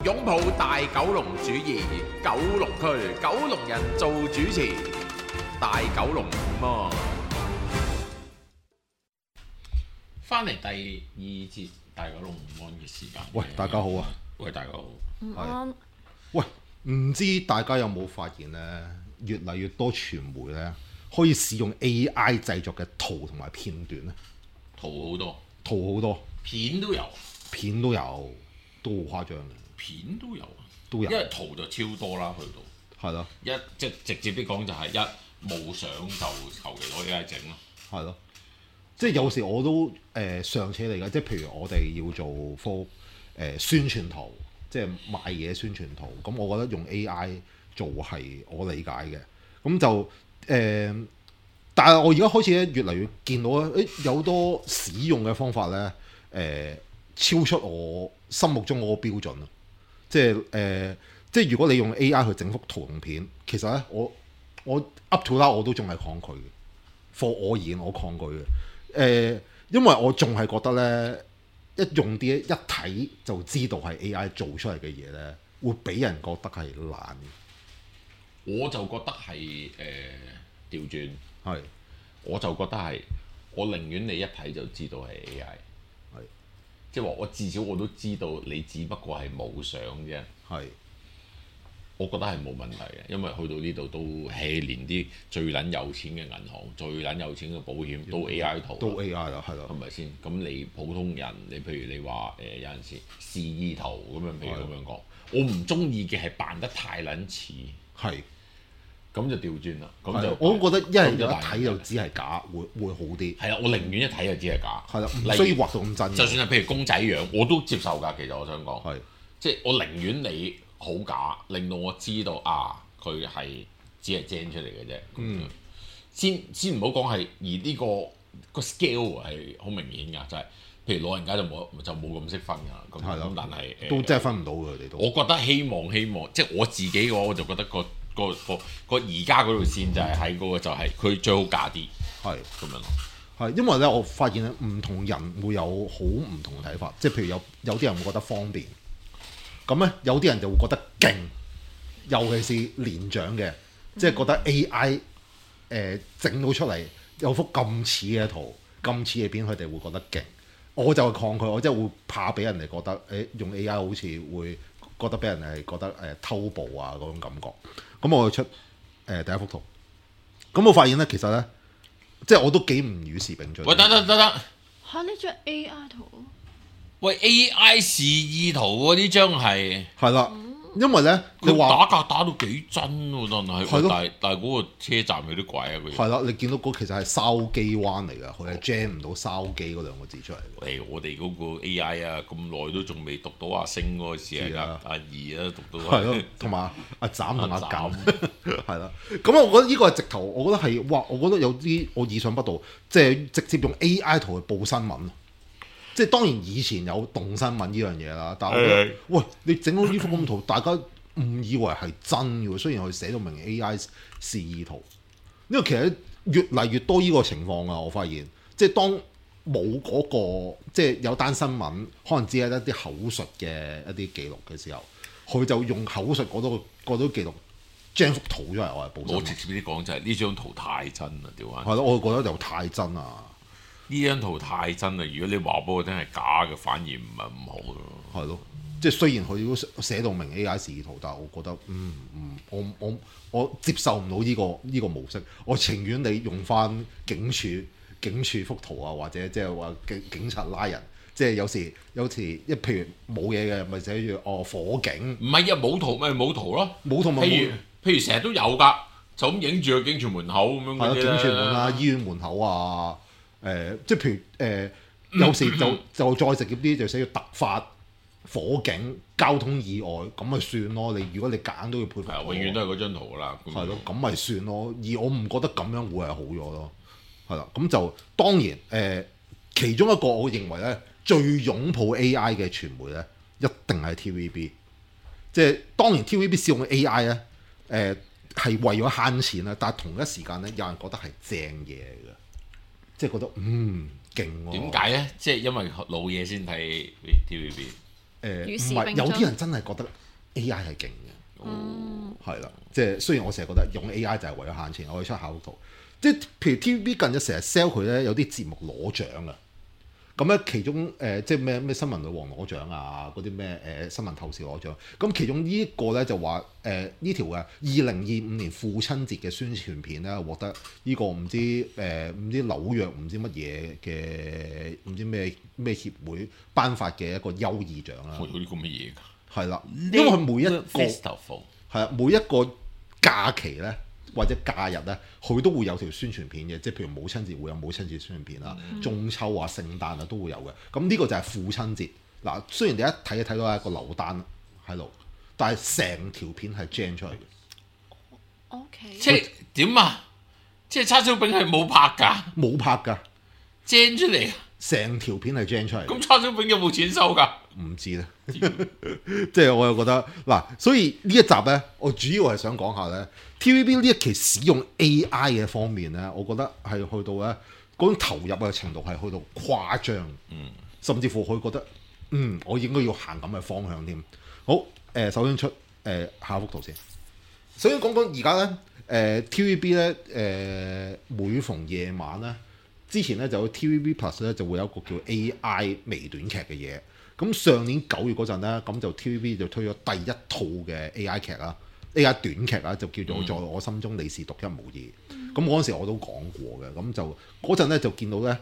擁抱大九龍主義，九龍區九龍人做主持，大九龍麼？翻嚟第二節大九龍午安嘅時間。 喂，大家好啊！ 喂，大家好。 係。喂，唔知大家有冇發現呢？越嚟越多傳媒呢，可以使用 AI 製作嘅圖同埋片段呢。 圖好多， 圖好多， 片都有， 片都有，都好誇張嘅。 片都有啊， 都有。 因為圖就超多啦，去到。 係咯。 即係直接啲講就係冇相就求其攞 AI 整咯。 係咯。即係有時我都尚且嚟㗎，即係譬如我哋要做幅宣傳圖，即係賣嘢宣傳圖，咁我覺得用 AI 做係我理解嘅。咁就但係我而家開始咧越嚟越見到咧，有好多使用嘅方法咧，超出我心目中嗰個標準啊！即係如果你用 AI 去整幅圖同片，其實咧我 up to now 我都仲係抗拒嘅。for 我而言，我抗拒嘅。因為我仲係覺得咧，一用啲一睇就知道係 AI 做出嚟嘅嘢咧，會俾人覺得係爛嘅。 我就覺得係調轉， 係我就覺得係我寧願你一睇就知道係 AI， 係即係話我至少我都知道你只不過係冇相啫。 係， 我覺得係冇問題嘅，因為去到呢度都係連啲最撚有錢嘅銀行、最撚有錢嘅保險都 AI 圖， 都 AI 啦，係咯， 係咪先？咁你普通人，你譬如你話有陣時示意圖咁樣，譬如咁樣講，我唔中意嘅係扮得太撚似， 係咁就調轉啦。咁就我都覺得一係一睇就知係假，會好啲。 係啦，我寧願一睇就知係假。 係啦，唔需要畫到咁真。 就算係譬如公仔樣，我都接受㗎。其實我想講， 係即係我寧願你好假，令到我知道啊，佢係只係精出嚟嘅啫。先唔好講係，而呢個 scale 係好明顯㗎，就係譬如老人家就冇咁識分㗎。咁但係都真係分唔到佢哋都。 我覺得希望，即係我自己嘅話，我就覺得個而家嗰條線就係喺嗰個就係佢最好假啲， 係咁樣咯。 係因為咧，我發現咧唔同人會有好唔同嘅睇法，即係譬如有啲人會覺得方便。咁咧，有啲人就會覺得勁，尤其是年長嘅，即係覺得 AI 整到出嚟有幅咁似嘅圖、咁似嘅片，佢哋會覺得勁。我就係抗拒，我真係會怕俾人哋覺得用 AI 好似會覺得俾人係覺得偷步啊嗰種感覺。咁我就出第一幅圖。咁我發現咧，其實咧，即係我都幾唔與時並進。 喂，等嚇！呢張 AI 圖？ 喂 AI 示意圖嗰啲張係啦，因為咧你話打格打到幾真喎，真係。但係嗰個車站有啲鬼啊！佢係啦，你見到嗰其實係筲箕灣嚟㗎，佢係 jam 唔到筲箕嗰兩個字出嚟。 我哋嗰個 AI 啊，咁耐都仲未讀到阿星嗰個字係阿二啊，讀到係咯，同埋阿斬同阿減係啦。咁我覺得呢個係直頭，我覺得係哇！我覺得有啲我意想不到，即係直接用 AI 圖去報新聞。即係當然以前有動新聞呢樣嘢啦，但係我覺得喂，你整到呢幅咁圖，大家誤以為係真嘅，雖然佢寫到明 AI 示意圖，因為其實越嚟越多呢個情況啊，我發現即係當冇嗰個即係有單新聞，可能只係一啲口述嘅一啲記錄嘅時候，佢就用口述嗰度記錄將幅圖出嚟，我係報新聞。 我直接啲講就係呢張圖太真啦，屌啊！ 係咯，我覺得又太真啦。 呢張圖太真啦！如果你話俾我聽係假嘅，反而唔係咁好咯。 係咯，即係雖然佢都寫到明 AI 示意圖，但係我覺得我接受唔到呢個模式。我情願你用翻警署幅圖啊，或者即係話警察拉人，即係有時譬如冇嘢嘅，咪寫住火警。 唔係啊，冇圖咪冇圖咯， 冇圖咪譬如成日都有㗎，就咁影住個警署門口咁樣嗰啲咧。 警署門啊，醫院門口啊。即係譬如有時就再直接啲就寫住突發火警、交通意外咁咪算咯。如果你揀都要配合， 永遠都係嗰張圖㗎啦。 係咯，咁咪算咯。而我唔覺得咁樣會係好咗咯。係啦，咁就當然其中一個我認為咧最擁抱 AI 嘅傳媒咧，一定係 TVB。即係當然 TVB 使用 AI 咧係為咗慳錢啦，但係同一時間咧有人覺得係正嘢嚟嘅。即係覺得勁喎。 點解咧？即係因為老嘢先睇 TVB。 與唔係時並進有啲人真係覺得 AI 係勁嘅，係啦，即係雖然我成日覺得用 AI 就係為咗慳錢，我哋出考圖，即係譬如 TVB 近日成日 sell 佢咧，有啲節目攞獎啊。咁咧，其中即係咩新聞女王攞獎啊，嗰啲咩新聞透視攞獎。咁其中呢一個咧就話呢條嘅2025年父親節嘅宣傳片咧，獲得呢個唔知紐約唔知乜嘢嘅唔知咩協會頒發嘅一個優異獎啦。 有啲咁嘅嘢㗎。 係啦，因為佢每一個 festival 係啊，每一個假期咧，或者假日咧，佢都會有條宣傳片嘅，即係譬如母親節會有母親節宣傳片啦，中秋啊、聖誕啊都會有嘅。咁呢個就係父親節嗱。雖然你一睇到一個劉丹喺度，但係成條片係 gen 出嚟嘅。 O K， 即係點啊？即係叉燒餅係冇拍㗎， 冇拍㗎， gen 出嚟。 成條片係 gen 出嚟。 咁叉燒餅有冇錢收㗎？ 唔知咧，即係我又覺得嗱，所以呢一集咧，我主要係想講下咧 TVB 呢一期使用 AI 嘅方面咧，我覺得係去到咧嗰種投入嘅程度係去到誇張，甚至乎佢覺得我應該要行咁嘅方向添。好，首先出下一幅圖先。首先講講而家咧TVB 咧每逢夜晚咧，之前咧就有 TVB Plus 咧就會有一個叫 AI 微短劇嘅嘢。咁上年9月嗰陣咧，咁就 TVB 就推咗第一套嘅 AI 劇啦，AI 短劇啦，就叫做《在我心中你是獨一無二》。咁嗰陣時我都講過嘅，咁就嗰陣咧就見到咧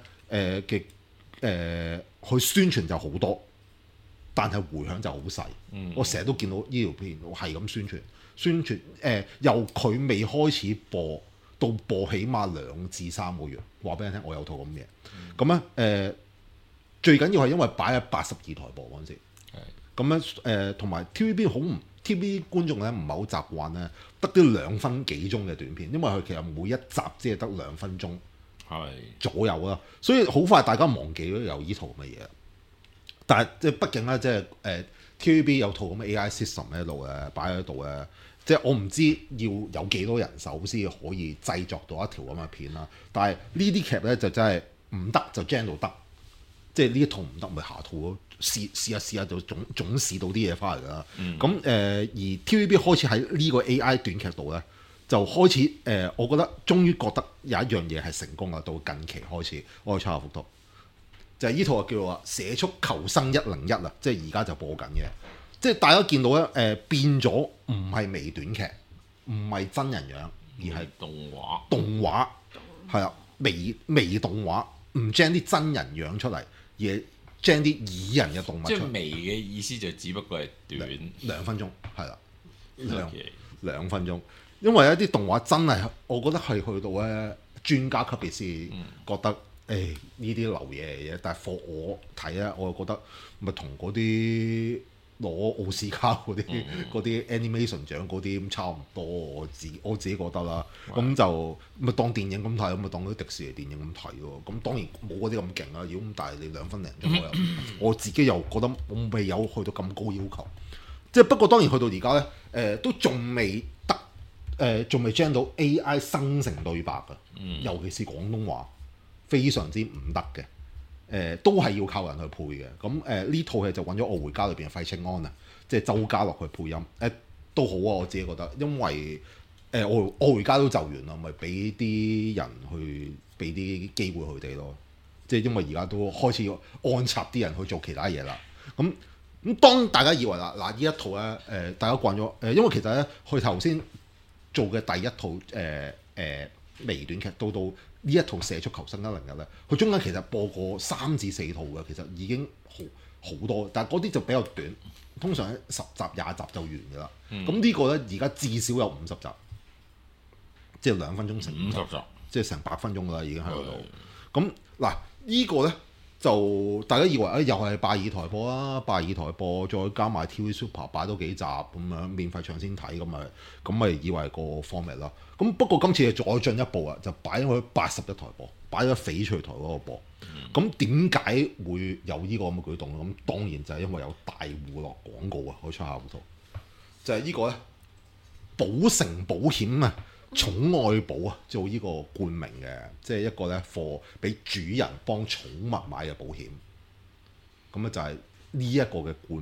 佢宣傳就好多，但係迴響就好細。我成日都見到呢條片係咁宣傳由佢未開始播到播起碼2至3個月，話俾你聽我有套咁嘅。咁咧最緊要係因為擺喺82台播嗰陣時，咁咧同埋 TVB 好唔 TVB 觀眾咧唔係好習慣咧，得啲2分幾鐘嘅短片，因為佢其實每一集只係得2分鐘左右啦，所以好快大家忘記咗有依套咁嘅嘢。但係即係畢竟咧，即係TVB 有套咁嘅 AI system 喺度嘅，擺喺度嘅，即係我唔知要有幾多人手先可以製作到一條咁嘅片啦。但係呢啲劇咧就真係唔得就 gen 到得。即係呢一套唔得，咪下套咯，試下就總試到啲嘢翻嚟啦。咁而 TVB 開始喺呢個 AI 短劇度咧，就開始我覺得終於覺得有一樣嘢係成功啦。到近期開始，我去抄下幅圖，就係呢套叫做《社畜求生101》啊，即係而家就播緊嘅。即係大家見到咧變咗唔係微短劇，唔係真人樣，而係動畫係啊，微動畫，唔 gen 啲真人樣出嚟。而將啲擬人嘅動物出， 即係微嘅意思就只不過係短 2分鐘，係啦，兩分鐘。因為一啲動畫真係，我覺得係去到咧專家級別先覺得，呢啲流嘢嚟嘅。但係 for 我睇咧，我又覺得咪同嗰啲攞奧斯卡嗰啲 animation 獎嗰啲咁差唔多。我自己覺得啦，咁就咪當電影咁睇，咁咪當啲迪士尼電影咁睇喎。咁當然冇嗰啲咁勁啦。如果咁但係你2分零鐘，我自己又覺得我未有去到咁高要求。即係不過當然去到而家咧，都仲未得，仲未將到 AI 生成對白㗎。尤其是廣東話非常之唔得嘅。都係要靠人去配嘅，咁呢套戲就揾咗《我回家》裏邊嘅費稱安啊，即係周家樂去配音，都好啊，我自己覺得，因為我回家都就完啦，咪俾啲人去俾啲機會佢哋咯，即係因為而家都開始要安插啲人去做其他嘢啦，咁當大家以為啦，嗱呢一套咧大家慣咗因為其實咧佢頭先做嘅第一套微短劇到呢一套《社畜求生101》咧，佢中間其實播過3至4套嘅，其實已經好多，但係嗰啲就比較短，通常10集20集就完㗎啦。咁呢個咧而家至少有50集，即係2分鐘成50集，即係成8分鐘㗎啦，已經喺度。咁嗱，呢個咧就大家以為又係82台播啦，82台播再加埋 TV Super 擺多幾集咁樣免費搶先睇咁咪以為個 format 啦。咁不過今次係再進一步啊，就擺咗去81台播，擺咗翡翠台嗰個播。咁點解會有呢個咁嘅舉動咧？咁當然就係因為有大戶落廣告啊！我出下幅圖，就係呢個咧，保誠保險啊，寵愛保啊，做呢個冠名嘅，即係一個咧貨俾主人幫寵物買嘅保險。咁咧就係呢一個嘅冠名。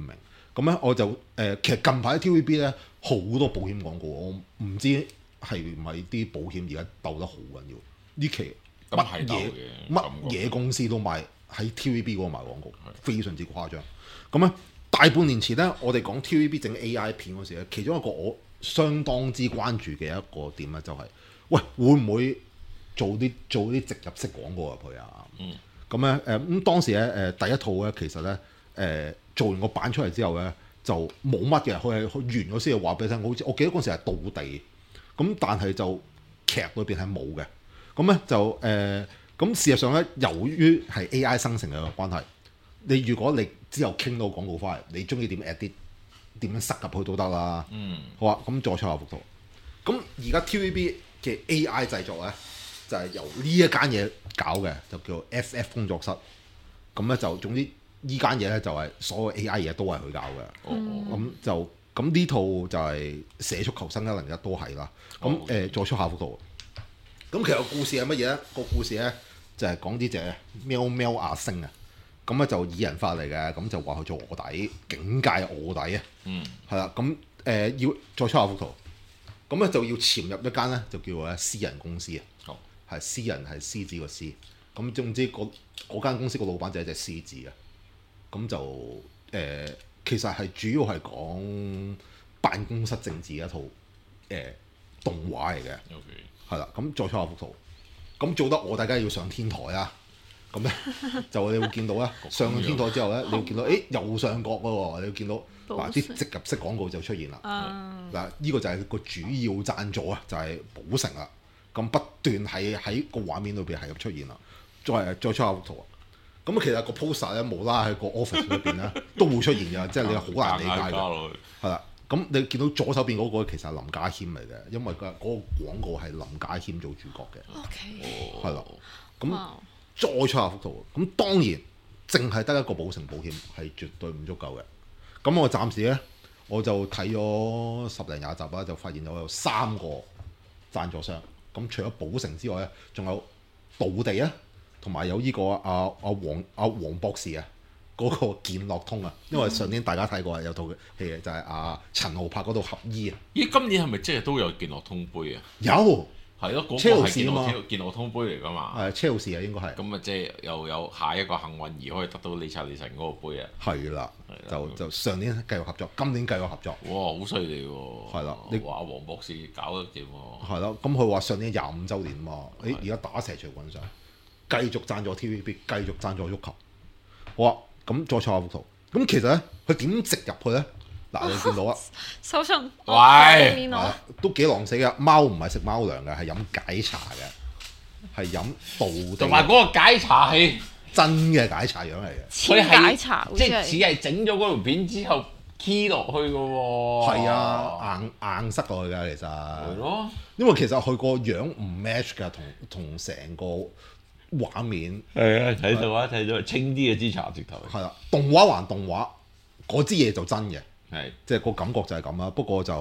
咁咧我就其實近排 TVB 咧好多保險廣告，我唔知係唔係啲保險而家鬥得好緊要。呢期咁係鬥嘅乜嘢公司都賣喺 TVB 嗰度賣廣告，非常之誇張。咁咧大半年前咧，我哋講 TVB 整 AI 片嗰時咧，其中一個我相當之關注嘅一個點咧，就係喂會唔會做啲植入式廣告入去啊？咁咧咁當時咧第一套咧其實咧做完個版出嚟之後咧就冇乜嘅，佢完咗先話俾你聽，好似我記得嗰時係倒地，咁但係就劇裏邊係冇嘅。咁咧就咁事實上咧，由於係 AI 生成嘅關係，如果你之後傾到廣告翻嚟，你中意點 edit 點樣塞入去都得啦。好啊，咁再出下幅圖。咁而家 TVB 嘅 AI 製作咧，就係由呢一間嘢搞嘅，就叫 FF 工作室。咁咧就總之呢間嘢咧就係所有 AI 嘢都係佢搞嘅。咁呢套就係寫速求生101都係啦。咁再出下幅圖。咁其實個故事係乜嘢咧？個故事咧就係講呢隻喵喵阿星啊。咁咧就擬人法嚟嘅，咁就話佢做臥底，警戒臥底啊。係啦，咁要再出下幅圖。咁咧就要潛入一間咧就叫做私人公司啊。係私人係獅子個獅。咁總之嗰間公司個老闆就係一隻獅子啊。咁就其實係主要係講辦公室政治一套動畫嚟嘅。係啦，咁再出下幅圖。咁做得臥底梗係要上天台啦。咁咧就你會見到咧上天台之後咧，你會見到右上角嗰個，你會見到嗱啲植入式廣告就出現啦。嗱呢個就係個主要贊助啊，就係寶城啦。咁不斷喺個畫面裏邊係咁出現啦。再出下幅圖啊。咁其實個 poster 咧無啦喺個 office 裏邊咧都會出現嘅，即係你好難理解嘅。係啦，咁你見到左手邊嗰個其實係林家謙嚟嘅，因為嗰個廣告係林家謙做主角嘅。 OK。 係啦，咁。再出下幅圖，咁當然淨係得一個寶城保險係絕對唔足夠嘅。咁我暫時咧我就睇咗10零20集啦，就發現有3個贊助商。咁除咗寶城之外咧，仲有道地啊，同埋有呢個黃博士啊，嗰個健樂通啊。因為上年大家睇過有套戲嘅，就係陳豪拍嗰套合醫啊。 咦，今年係咪即係都有健樂通杯啊？ 有。 係咯，嗰個係健樂通杯嚟㗎嘛。 係車路士啊，應該係。 咁啊，即係又有下一個幸運兒可以得到理查利臣嗰個杯啊。 係啦，就上年繼續合作，今年繼續合作。 哇，好犀利喎！ 係啦， 你話黃博士搞得掂喎。 係咯，咁佢話上年25週年嘛，而家打蛇隨棍上，繼續贊助 TVB，繼續贊助足球。好啊，咁再錯下幅圖。咁其實咧，佢點植入去咧？嗱，你見到啊？ 手信， 喂， 都幾狼死嘅。貓唔係食貓糧嘅，係飲解茶嘅，係飲道地。 同埋嗰個解茶係真嘅解茶樣嚟嘅。 佢係解茶， 即係只係整咗嗰條片之後 key 落去嘅喎。 係啊，硬塞落去㗎，其實。 係咯。 因為其實佢個樣唔 match 㗎，同成個畫面。 係啊，睇到啊，睇到清啲嘅支茶直頭。 係啦，動畫還動畫，嗰支嘢就真嘅。 係，即係個感覺就係咁啦。不過就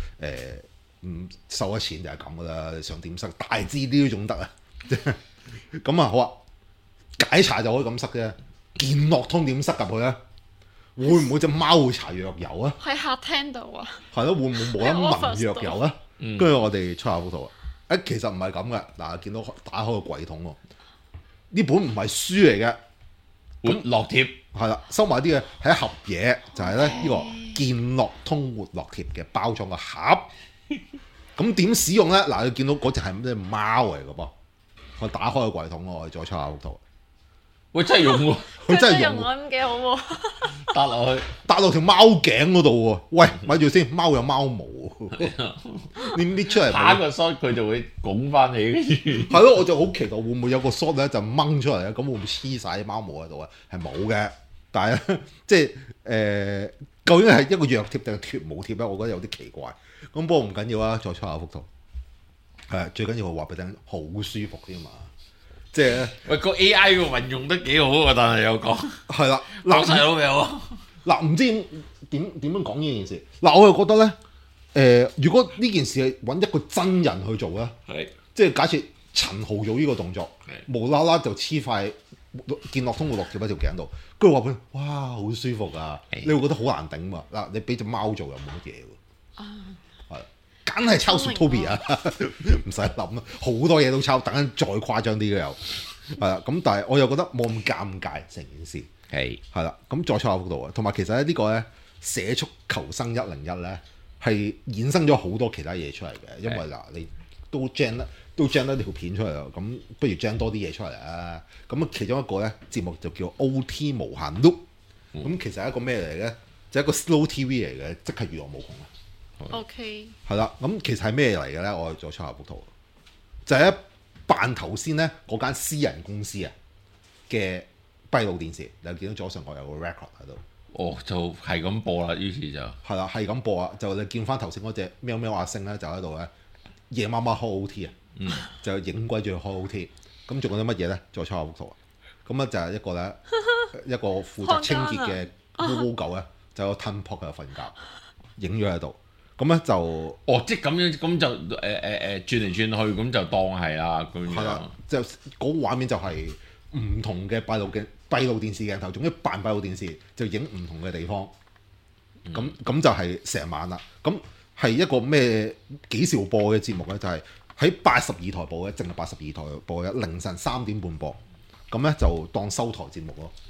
收咗錢就係咁噶啦。你想點塞大支啲都仲得啊？咁啊好啊，解茶就可以咁塞啫。健樂通點塞入去咧？會唔會隻貓會搽藥油啊？ 喺客廳度啊？ 係咯，會唔會冇得聞藥油啊？跟住我哋出下幅圖啊！其實唔係咁嘅。嗱，見到打開個櫃桶喎，呢本唔係書嚟嘅。 活絡貼係啦，收埋啲嘅係一盒嘢，就係咧呢個健樂通活絡貼嘅包裝個盒。咁點使用咧？嗱，你見到嗰隻係咩貓嚟嘅噃？我打開個櫃桶，我哋再出下幅圖。 喂，真係用喎！ 佢真係用喎，咁幾好喎！ 搭落去， 搭落條貓頸嗰度喎。喂，咪住先，貓有貓毛，你搣出嚟打個 shot 佢就會拱翻起。 係咯，我就好期待會唔會有個 shot 咧就掹出嚟咧？咁會唔會黐晒啲貓毛喺度啊？係冇嘅，但係即係究竟係一個藥貼定係脫毛貼咧？我覺得有啲奇怪。咁不過唔緊要啊，再出下幅圖。係最緊要我話俾你聽，好舒服添嘛。即係喂，個 AI 個運用得幾好啊！但係有講係啦， 嗱細佬未好嗱，唔知點樣講呢件事嗱，我又覺得咧如果呢件事係揾一個真人去做咧， 係即係假設陳豪做呢個動作，無啦啦就黐塊健樂通會落條喺條頸度，跟住話俾你，哇好舒服啊！ 係你會覺得好難頂嘛？嗱，你俾隻貓做又冇乜嘢喎。係，梗係抄 Zootopia 啊，唔使諗啦，好多嘢都抄，等陣再誇張啲嘅又係啦。咁但係我又覺得冇咁尷尬成件事。 係係啦，咁再出下幅度啊，同埋其實咧呢個咧社畜求生101咧係衍生咗好多其他嘢出嚟嘅，因為嗱你都 gen 得呢條片出嚟啦，咁不如 gen 多啲嘢出嚟啊！咁其中一個咧節目就叫 OT 無限 loop，咁其實係一個咩嚟嘅？就係一個 slow TV 嚟嘅，即係娛樂無窮啊！ OK， 係啦，咁其實係咩嚟嘅咧？我哋再出下幅圖，就係一扮頭先咧嗰間私人公司啊嘅閉路電視，你見到左上角有個 record 喺度。 哦，就係咁播啦，於是就係啦，係咁播啊！就你見翻頭先嗰隻喵喵阿星咧，就喺度咧夜媽媽開 OT 啊，就影鬼住佢開 OT。咁仲有啲乜嘢咧？再出下幅圖啊！咁啊就係一個咧一個負責清潔嘅毛狗咧，就有吞泡喺度瞓覺，影咗喺度。咁咧就哦，即係咁樣，咁就轉嚟轉去，咁就當係啦，咁樣係啦，就嗰個畫面就係唔同嘅閉路電視鏡頭，總之扮閉路電視就影唔同嘅地方。咁就係成晚啦。咁係一個咩幾時播嘅節目咧？就係喺82台播嘅，淨係82台播嘅，凌晨3點半播。咁咧就當收台節目咯。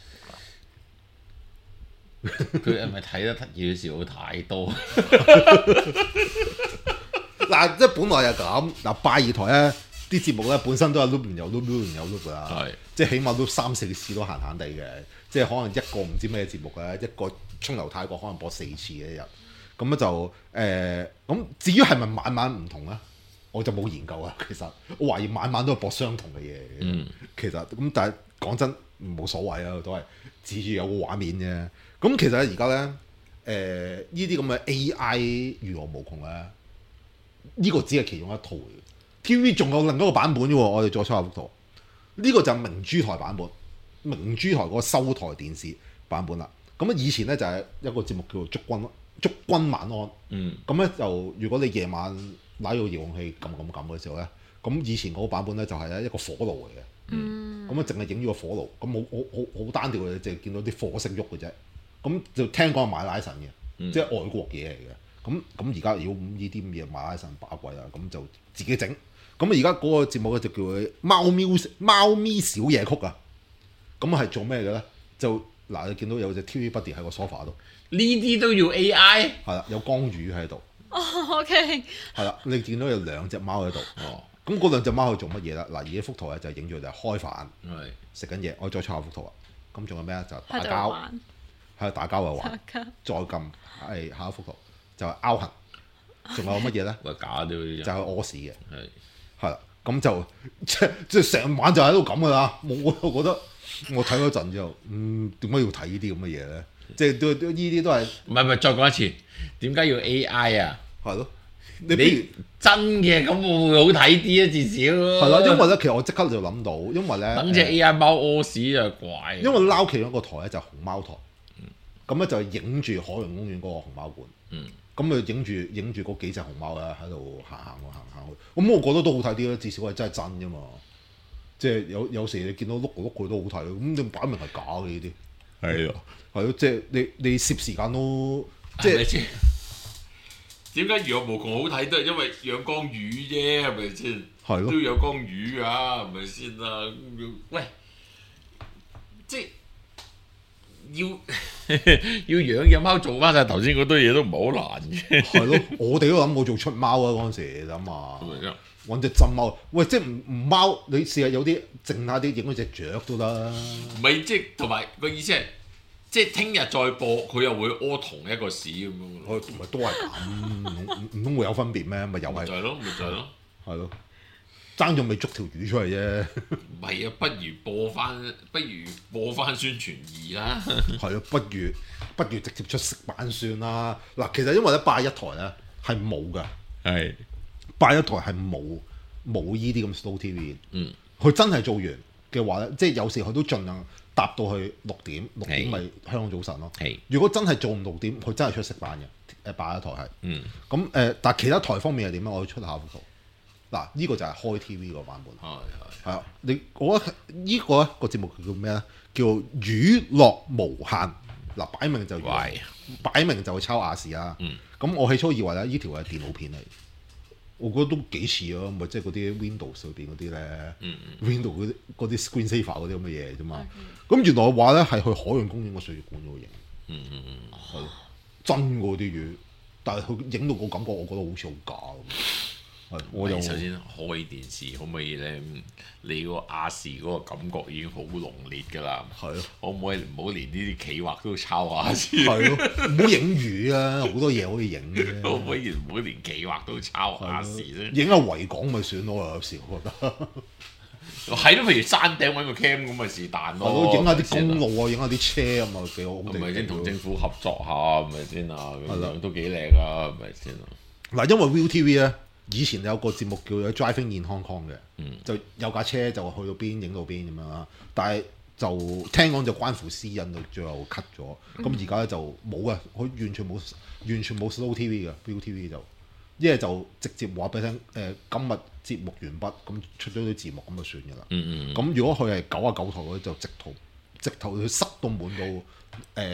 佢係咪睇得嘢時候太多？ 嗱，即係本來係咁。嗱，82台咧啲節目咧本身都係 loop 完又 loop 完又 loop 㗎啦。 係，即即係起碼都3-4次都閒閒地嘅。即係可能一個唔知咩節目咧，一個沖流泰國可能播4次嘅一日。咁咧就咁至於係咪晚晚唔同咧？我就冇研究啊。其實我懷疑晚晚都係播相同嘅嘢。其實咁，但係講真冇所謂啊，都係指住有個畫面啫。咁其實而家咧呢啲咁嘅 AI 娛樂無窮咧，呢個只係其中一套嚟嘅。TV 仲有另一個版本嘅喎，我哋再出下幅圖。呢個就係明珠台版本，明珠台嗰個收台電視版本啦。咁啊以前咧就係一個節目叫做祝君晚安。咁咧就如果你夜晚攞個遙控器撳嘅時候咧，咁以前嗰個版本咧就係咧一個火爐嚟嘅。咁啊淨係影咗個火爐，咁好單調嘅，淨係見到啲火識喐嘅啫。咁就聽講係買拉神嘅，即係外國嘢嚟嘅。咁而家如果呢啲咁嘢買拉神把鬼啦，咁就自己整。咁而家嗰個節目咧就叫佢貓咪小夜曲啊。咁係做咩嘅咧？就嗱，你見到有隻 TV Buddy 喺個 sofa 度， 呢啲都要 AI？ 係啦，有江魚喺度。 哦，OK， 係啦，你見到有2隻貓喺度。 哦， 咁嗰2隻貓去做乜嘢咧？嗱，而家幅圖咧就影住就係開飯係食緊嘢。我再出下幅圖啊。咁仲有咩啊？就係打喺度交。 玩， 喺度打交又玩，再撳係下一幅圖就係拗痕，仲有乜嘢咧？ 喂，假啲就係屙屎嘅， 係係啦，咁就即係成晚就喺度咁噶啦。我就覺得我睇嗰陣之後，點解要睇呢啲咁嘅嘢咧？即係都呢啲都係唔係，再講一次，點解要 AI 啊？ 係咯， 你真嘅咁會好睇啲啊，至少係啦，因為咧其實我即刻就諗到，因為咧等隻 AI 貓屙屎就怪。 因為撈其中一個台咧就係熊貓台，咁咧就影住海洋公園嗰個熊貓館。咁佢影住嗰幾隻熊貓咧喺度行去，咁我覺得都好睇啲啦，至少係真係真㗎嘛。即係有時你見到碌佢都好睇，咁你擺明係假嘅呢啲。 係咯， 係咯，即係你攝時間都即係點解娛樂無窮好睇都係因為養江魚啫，係咪先？ 係咯， 都要有江魚㗎，係咪先啊？喂，即係要要養隻貓做翻晒頭先嗰堆嘢都唔係好難嘅。 係咯，我哋都諗過做出貓啊嗰陣時，諗下揾隻真貓。喂，即係唔貓，你試下有啲靜下啲影嗰隻雀都得。 唔係即係同埋個意思係，即係聽日再播佢又會屙同一個屎咁樣。 我咪都係咁，唔通會有分別咩？咪又係就係咯，咪就係咯。 係咯，爭咗未捉條魚出嚟啫。 唔係啊，不如播翻宣傳2啦。 係咯，不如直接出食版算啦。嗱，其實因為咧81台咧係冇㗎， 係 81台係冇依啲咁 slow TV。佢真係做完嘅話咧，即係有時佢都盡量搭到去6點咪香港早晨咯。如果真係做唔6點，佢真係出食版嘅。81台係。咁但係其他台方面係點咧？我要出下幅圖。 嗱，呢個就係開 TV 個版本。 係係啊，我覺得呢個個節目叫咩咧？叫娛樂無限。嗱，擺明就抄亞視啦。咁我起初以為咧，呢條係電腦片嚟，我覺得都幾似咯，咪即係嗰啲 Windows 裏邊嗰啲咧，Windows 嗰啲 Screen Saver 嗰啲咁嘅嘢啫嘛。咁原來話咧係去海洋公園個水族館嗰度影。係真嗰啲魚，但係佢影到個感覺，我覺得好似好假咁。我又首先開電視可唔可以咧？你個亞視嗰個感覺已經好濃烈㗎啦。 係咯， 可唔可以唔好連呢啲企劃都抄亞視？ 係咯，唔好影魚啊！好多嘢可以影嘅。 可唔可以唔好連企劃都抄亞視咧？ 影下維港咪算咯，有時我覺得。 係咯，譬如山頂揾個 cam 咁咪是但咯。 影下啲公路啊，影下啲車咁啊，幾好。 係咪先同政府合作下，係咪先啊？咁樣都幾靚啊，係咪先啊？ 嗱，因為 ViuTV 咧，以前有個節目叫做 Driving in Hong Kong 嘅，就有架車就去到邊影到邊咁樣啦。但係就聽講就關乎私隱，到最後 cut 咗。咁而家咧就冇啊，佢完全冇 Slow TV 嘅 ViuTV 就，一係就直接話俾你聽，今日節目完畢，咁出咗啲字幕咁就算㗎啦。咁如果佢係99台嗰啲就直頭佢塞到滿到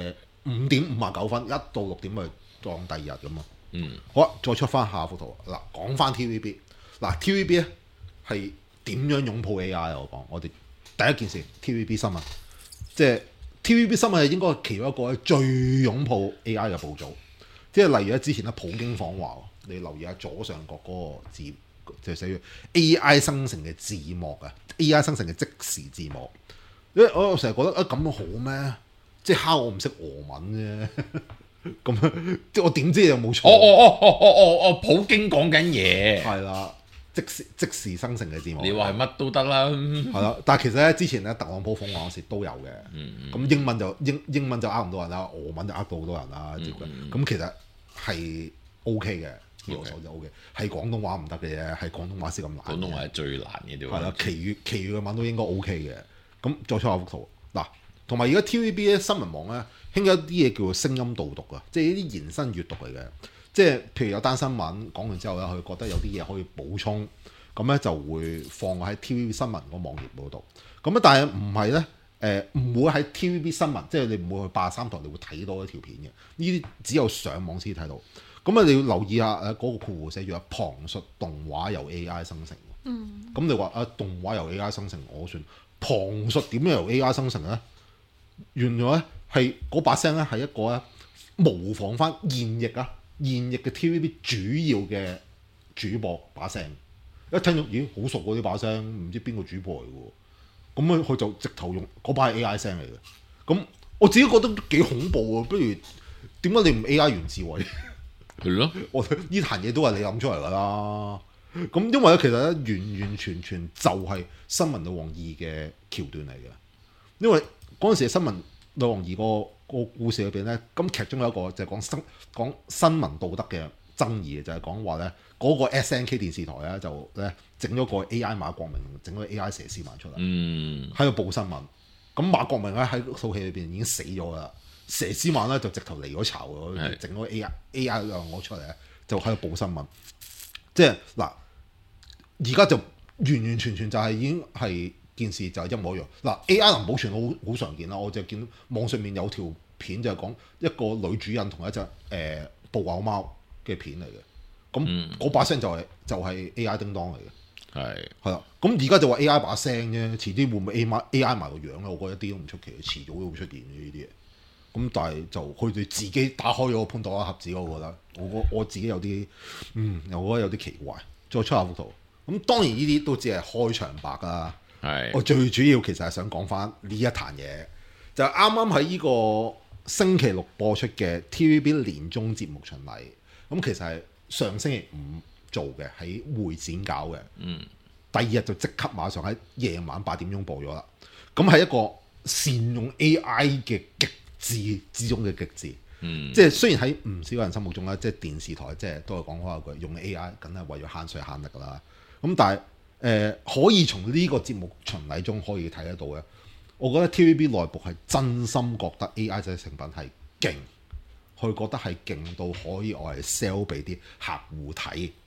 5:59，一到6點咪當第二日咁啊。好啊，再出翻下幅圖嗱，講翻 TVB 嗱 TVB 咧係點樣擁抱 AI 我哋第一件事 TVB 新聞，即係 TVB 新聞係應該係其中一個最擁抱 AI 嘅部組，即係例如咧之前咧普京訪華，你留意下左上角嗰個字就寫住 AI 生成嘅字幕啊 ，AI 生成嘅即時字幕，因為我成日覺得咁樣好咩？即係蝦我唔識俄文啫。咁即係我點知你有冇錯？ 普京講緊嘢係啦，即時生成嘅字幕。 你話係乜都得啦， 係啦。但係其實咧，之前咧特朗普訪華嗰時都有嘅。咁英文就英文就呃唔到人啦，俄文就呃到好多人啦。咁其實係 OK 嘅，呢個數就 OK。係廣東話唔得嘅啫，係廣東話先咁難。 廣東話係最難嘅啲。 係啦，其餘嘅文都應該 OK 嘅。咁再出下幅圖嗱，同埋而家 TVB 咧新聞網咧。興有啲嘢叫做聲音導讀啊，即係呢啲延伸閱讀嚟嘅。即係譬如有單新聞講完之後咧，佢覺得有啲嘢可以補充，咁咧就會放喺 TVB 新聞個網頁嗰度。咁啊，但係唔係咧？唔會喺 TVB 新聞，即係你唔會去83台，你會睇到一條片嘅。呢啲只有上網先睇到。咁啊，你要留意下嗰個括弧寫住旁述動畫由 AI 生成。咁你話動畫由 AI 生成，我算旁述點樣由 AI 生成咧？原來咧。係嗰把聲咧，係一個咧模仿翻現役嘅 TVB 主要嘅主播把聲。一聽到咦好熟喎呢把聲，唔知邊個主播嚟嘅喎。咁佢就直頭用嗰把係 AI 聲嚟嘅。咁我自己覺得都幾恐怖喎。不如點解你唔 AI 袁志偉？ 係咯， 我呢壇嘢都係你諗出嚟㗎啦。咁因為咧其實咧完完全全就係新聞女王2嘅橋段嚟嘅。因為嗰陣時嘅新聞女王2個故事裏邊咧，咁劇中有一個就係講新聞道德嘅爭議，就係講話咧嗰個 SNK 電視台咧就咧整咗個 AI 馬國明，整咗個 AI 佘詩曼出嚟，喺度報新聞。咁馬國明咧喺套戲裏邊已經死咗啦，佘詩曼咧就直頭離咗巢喎，整咗 AI 攞出嚟咧就喺度報新聞。即係嗱，而家就完完全全就係已經係。件事就係一模一樣嗱 ，AI 能保存好常見啦。我就見網上面有條片就係講一個女主人同一隻布偶貓嘅片嚟嘅，咁嗰把聲就係 AI 叮當嚟嘅，係啦。咁而家就話 AI 把聲啫，遲啲會唔會 AI 埋個樣咧？我覺得一啲都唔出奇，遲早都會出現嘅呢啲嘢。咁但係就佢哋自己打開咗個潘多拉盒子，我覺得我自己有啲我覺得有啲奇怪。再出下幅圖，咁當然呢啲都只係開場白啦。我最主要其實係想講翻呢一壇嘢，就係啱啱喺呢個星期六播出嘅 TVB 年終節目巡禮。咁其實係上星期5做嘅，喺會展搞嘅。第二日就即刻馬上喺夜晚8點鐘播咗啦。咁係一個善用 AI 嘅極致之中嘅極致。即係雖然喺唔少人心目中咧，即係電視台即係都係講開一句，用 AI 梗係為咗慳水慳力㗎啦。咁但係可以從呢個節目巡禮中可以睇得到嘅，我覺得 TVB 內部係真心覺得 AI 製成品係勁，佢覺得係勁到可以我係 sell 俾啲客戶睇，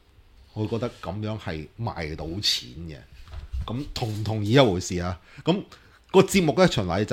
我覺得咁樣係賣到錢嘅。咁同唔同意一回事啊？咁、個節目咧循例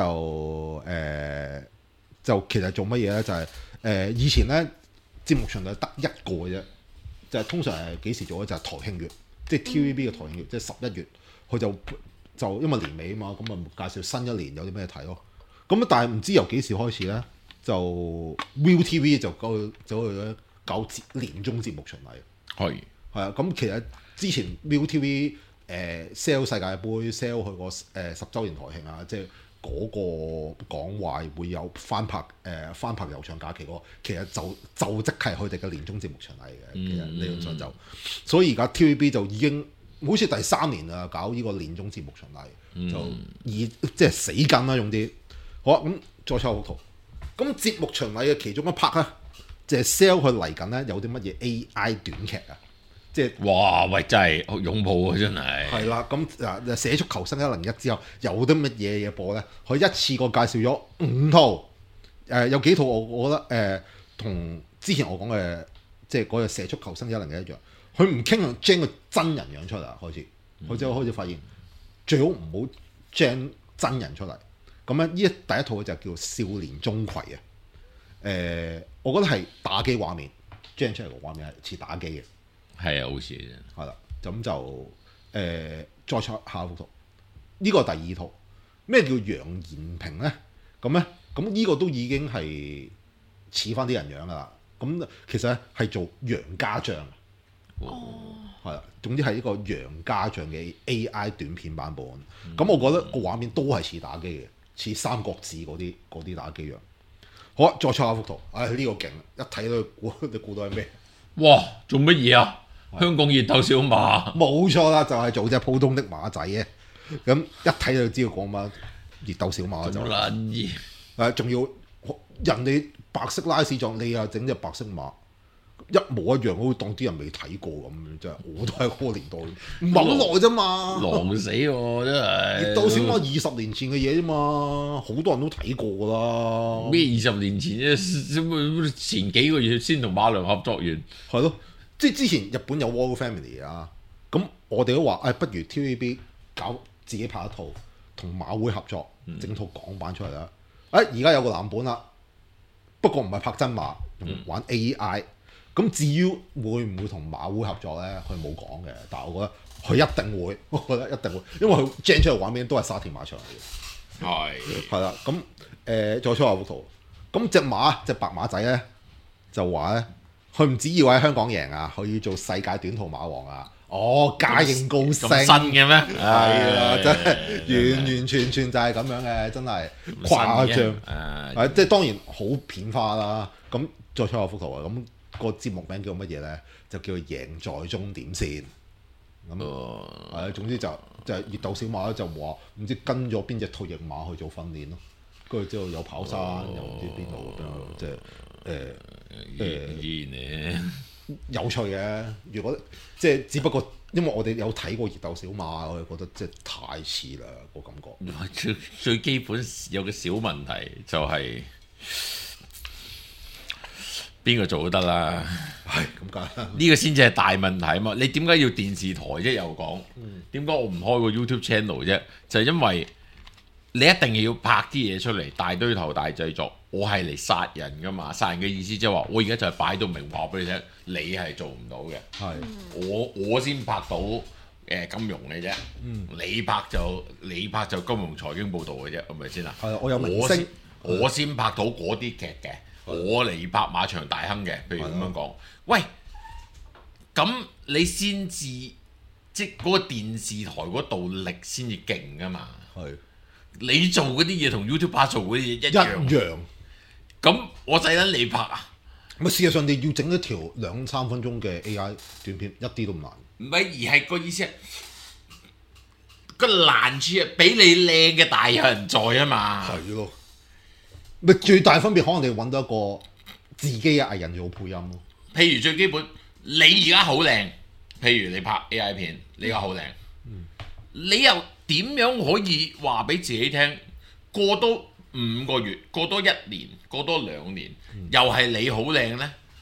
就其實做乜嘢咧？就係、以前咧節目循例得一個嘅啫，就係、通常係幾時做咧？就係、台慶月，即係 TVB 嘅台慶月，即係11月，佢就因為年尾啊嘛，咁啊介紹新一年有啲咩睇咯。咁但係唔知由幾時開始咧，就 ViuTV 就走去搞年終節目循例。 係係啊，咁其實之前 ViuTV sell 世界盃 sell 佢個10週年台慶啊，即係嗰個講話會有翻拍悠長假期嗰個，其實就即係佢哋嘅年終節目循例嘅。其實理論上就，所以而家 TVB 就已經好似第3年啦，搞呢個年終節目循例，就即係死緊啦，用啲好啊。咁再抽幅圖，咁節目循例嘅其中一 part 咧，就係 sell 佢嚟緊咧有啲乜嘢 AI 短劇啊。即係哇！喂，真係擁抱啊，真係。 係啦，咁嗱寫出求生101之後，有啲乜嘢嘢播咧？佢一次過介紹咗5套，有幾套我覺得同之前我講嘅即係嗰日寫出求生101一樣，佢唔傾向將個真人樣出嚟開始，佢就開始發現最好唔好將真人出嚟。咁咧，第一套就叫少年鍾馗啊。我覺得係打機畫面，將出嚟個畫面係似打機嘅。 係啊，好似啫。 係啦，咁就再出下幅圖。呢個第二套咩叫楊延平咧？咁呢個都已經係似翻啲人樣噶啦。咁其實咧係做楊家將，係啦。總之係一個楊家將嘅 AI 短片版本。咁我覺得個畫面都係似打機嘅，似三國志嗰啲打機樣。好啊，再出下幅圖。呢個勁，一睇到你估到係咩？ 哇！做乜嘢啊？香港熱鬥小馬， 冇錯啦，就係做隻普通的馬仔嘅。咁一睇就知道講乜熱鬥小馬就撚嘢。 仲要人哋白色拉屎狀，你又整隻白色馬，一模一樣，好似當啲人未睇過咁。真係我都係嗰個年代，唔係好耐啫嘛。 狼死喎，真係。 熱鬥小馬20年前嘅嘢啫嘛，好多人都睇過噶啦。 咩20年前啫？前幾個月先同馬良合作完。 係咯。即係之前日本有 Royal Family 啊，咁我哋都話不如 TVB 搞自己拍一套，同馬會合作整套港版出嚟啦。而家有個藍本啦，不過唔係拍真馬，玩 AI。咁至於會唔會同馬會合作咧？佢冇講嘅，但係我覺得佢一定會，我覺得一定會，因為佢 gen 出嚟畫面都係沙田馬場嚟嘅。係啦，咁再出下幅圖，咁隻白馬仔咧就話咧。佢唔止要喺香港贏啊，佢要做世界短途馬王啊！家應高升咁新嘅咩？ 係啊，真係完完全全就係咁樣嘅，真係誇張。即係當然好片花啦。咁再出下幅圖啊！咁個節目名叫乜嘢咧？就叫贏在終點線。咁總之就係熱鬥小馬咧，就話唔知跟咗邊隻退役馬去做訓練咯。跟住之後有跑山，又唔知邊度咁樣，即係。有趣嘅，如果即係只不過，因為我哋有睇過熱鬥小馬，我哋覺得即係太似啦個感覺。 最基本有個小問題就係邊個做都得啦。 係咁解， 呢個先至係大問題啊嘛！你點解要電視台啫？又講點解我唔開個 YouTube channel 啫？就係因為你一定要拍啲嘢出嚟，大堆頭大製作。我係嚟殺人噶嘛，殺人嘅意思即係話，我而家就係擺到明話俾你聽，你係做唔到嘅。 係我先拍到金融嘅啫，你拍就金融財經報導嘅啫，係咪先啊？ 係我有明星， 我先拍到嗰啲劇嘅，我嚟拍馬場大亨嘅，譬如咁樣講。喂，咁你先至即係嗰個電視台嗰道力先至勁噶嘛？ 係你做嗰啲嘢同 YouTuber 做嗰啲嘢一樣。咁我使撚你拍啊？ 咪事實上你要整一條2-3分鐘嘅 AI 短片，一啲都唔難。 唔係，而係個意思係個難處係比你靚嘅大有人在啊嘛。 係咯，咪最大分別可能你揾到一個自己嘅藝人做配音咯。 譬如最基本，你而家好靚，譬如你拍 AI 片，你而家好靚，你又點樣可以話俾自己聽？過多5個月，過多1年，過多2年，又係你好靚呢？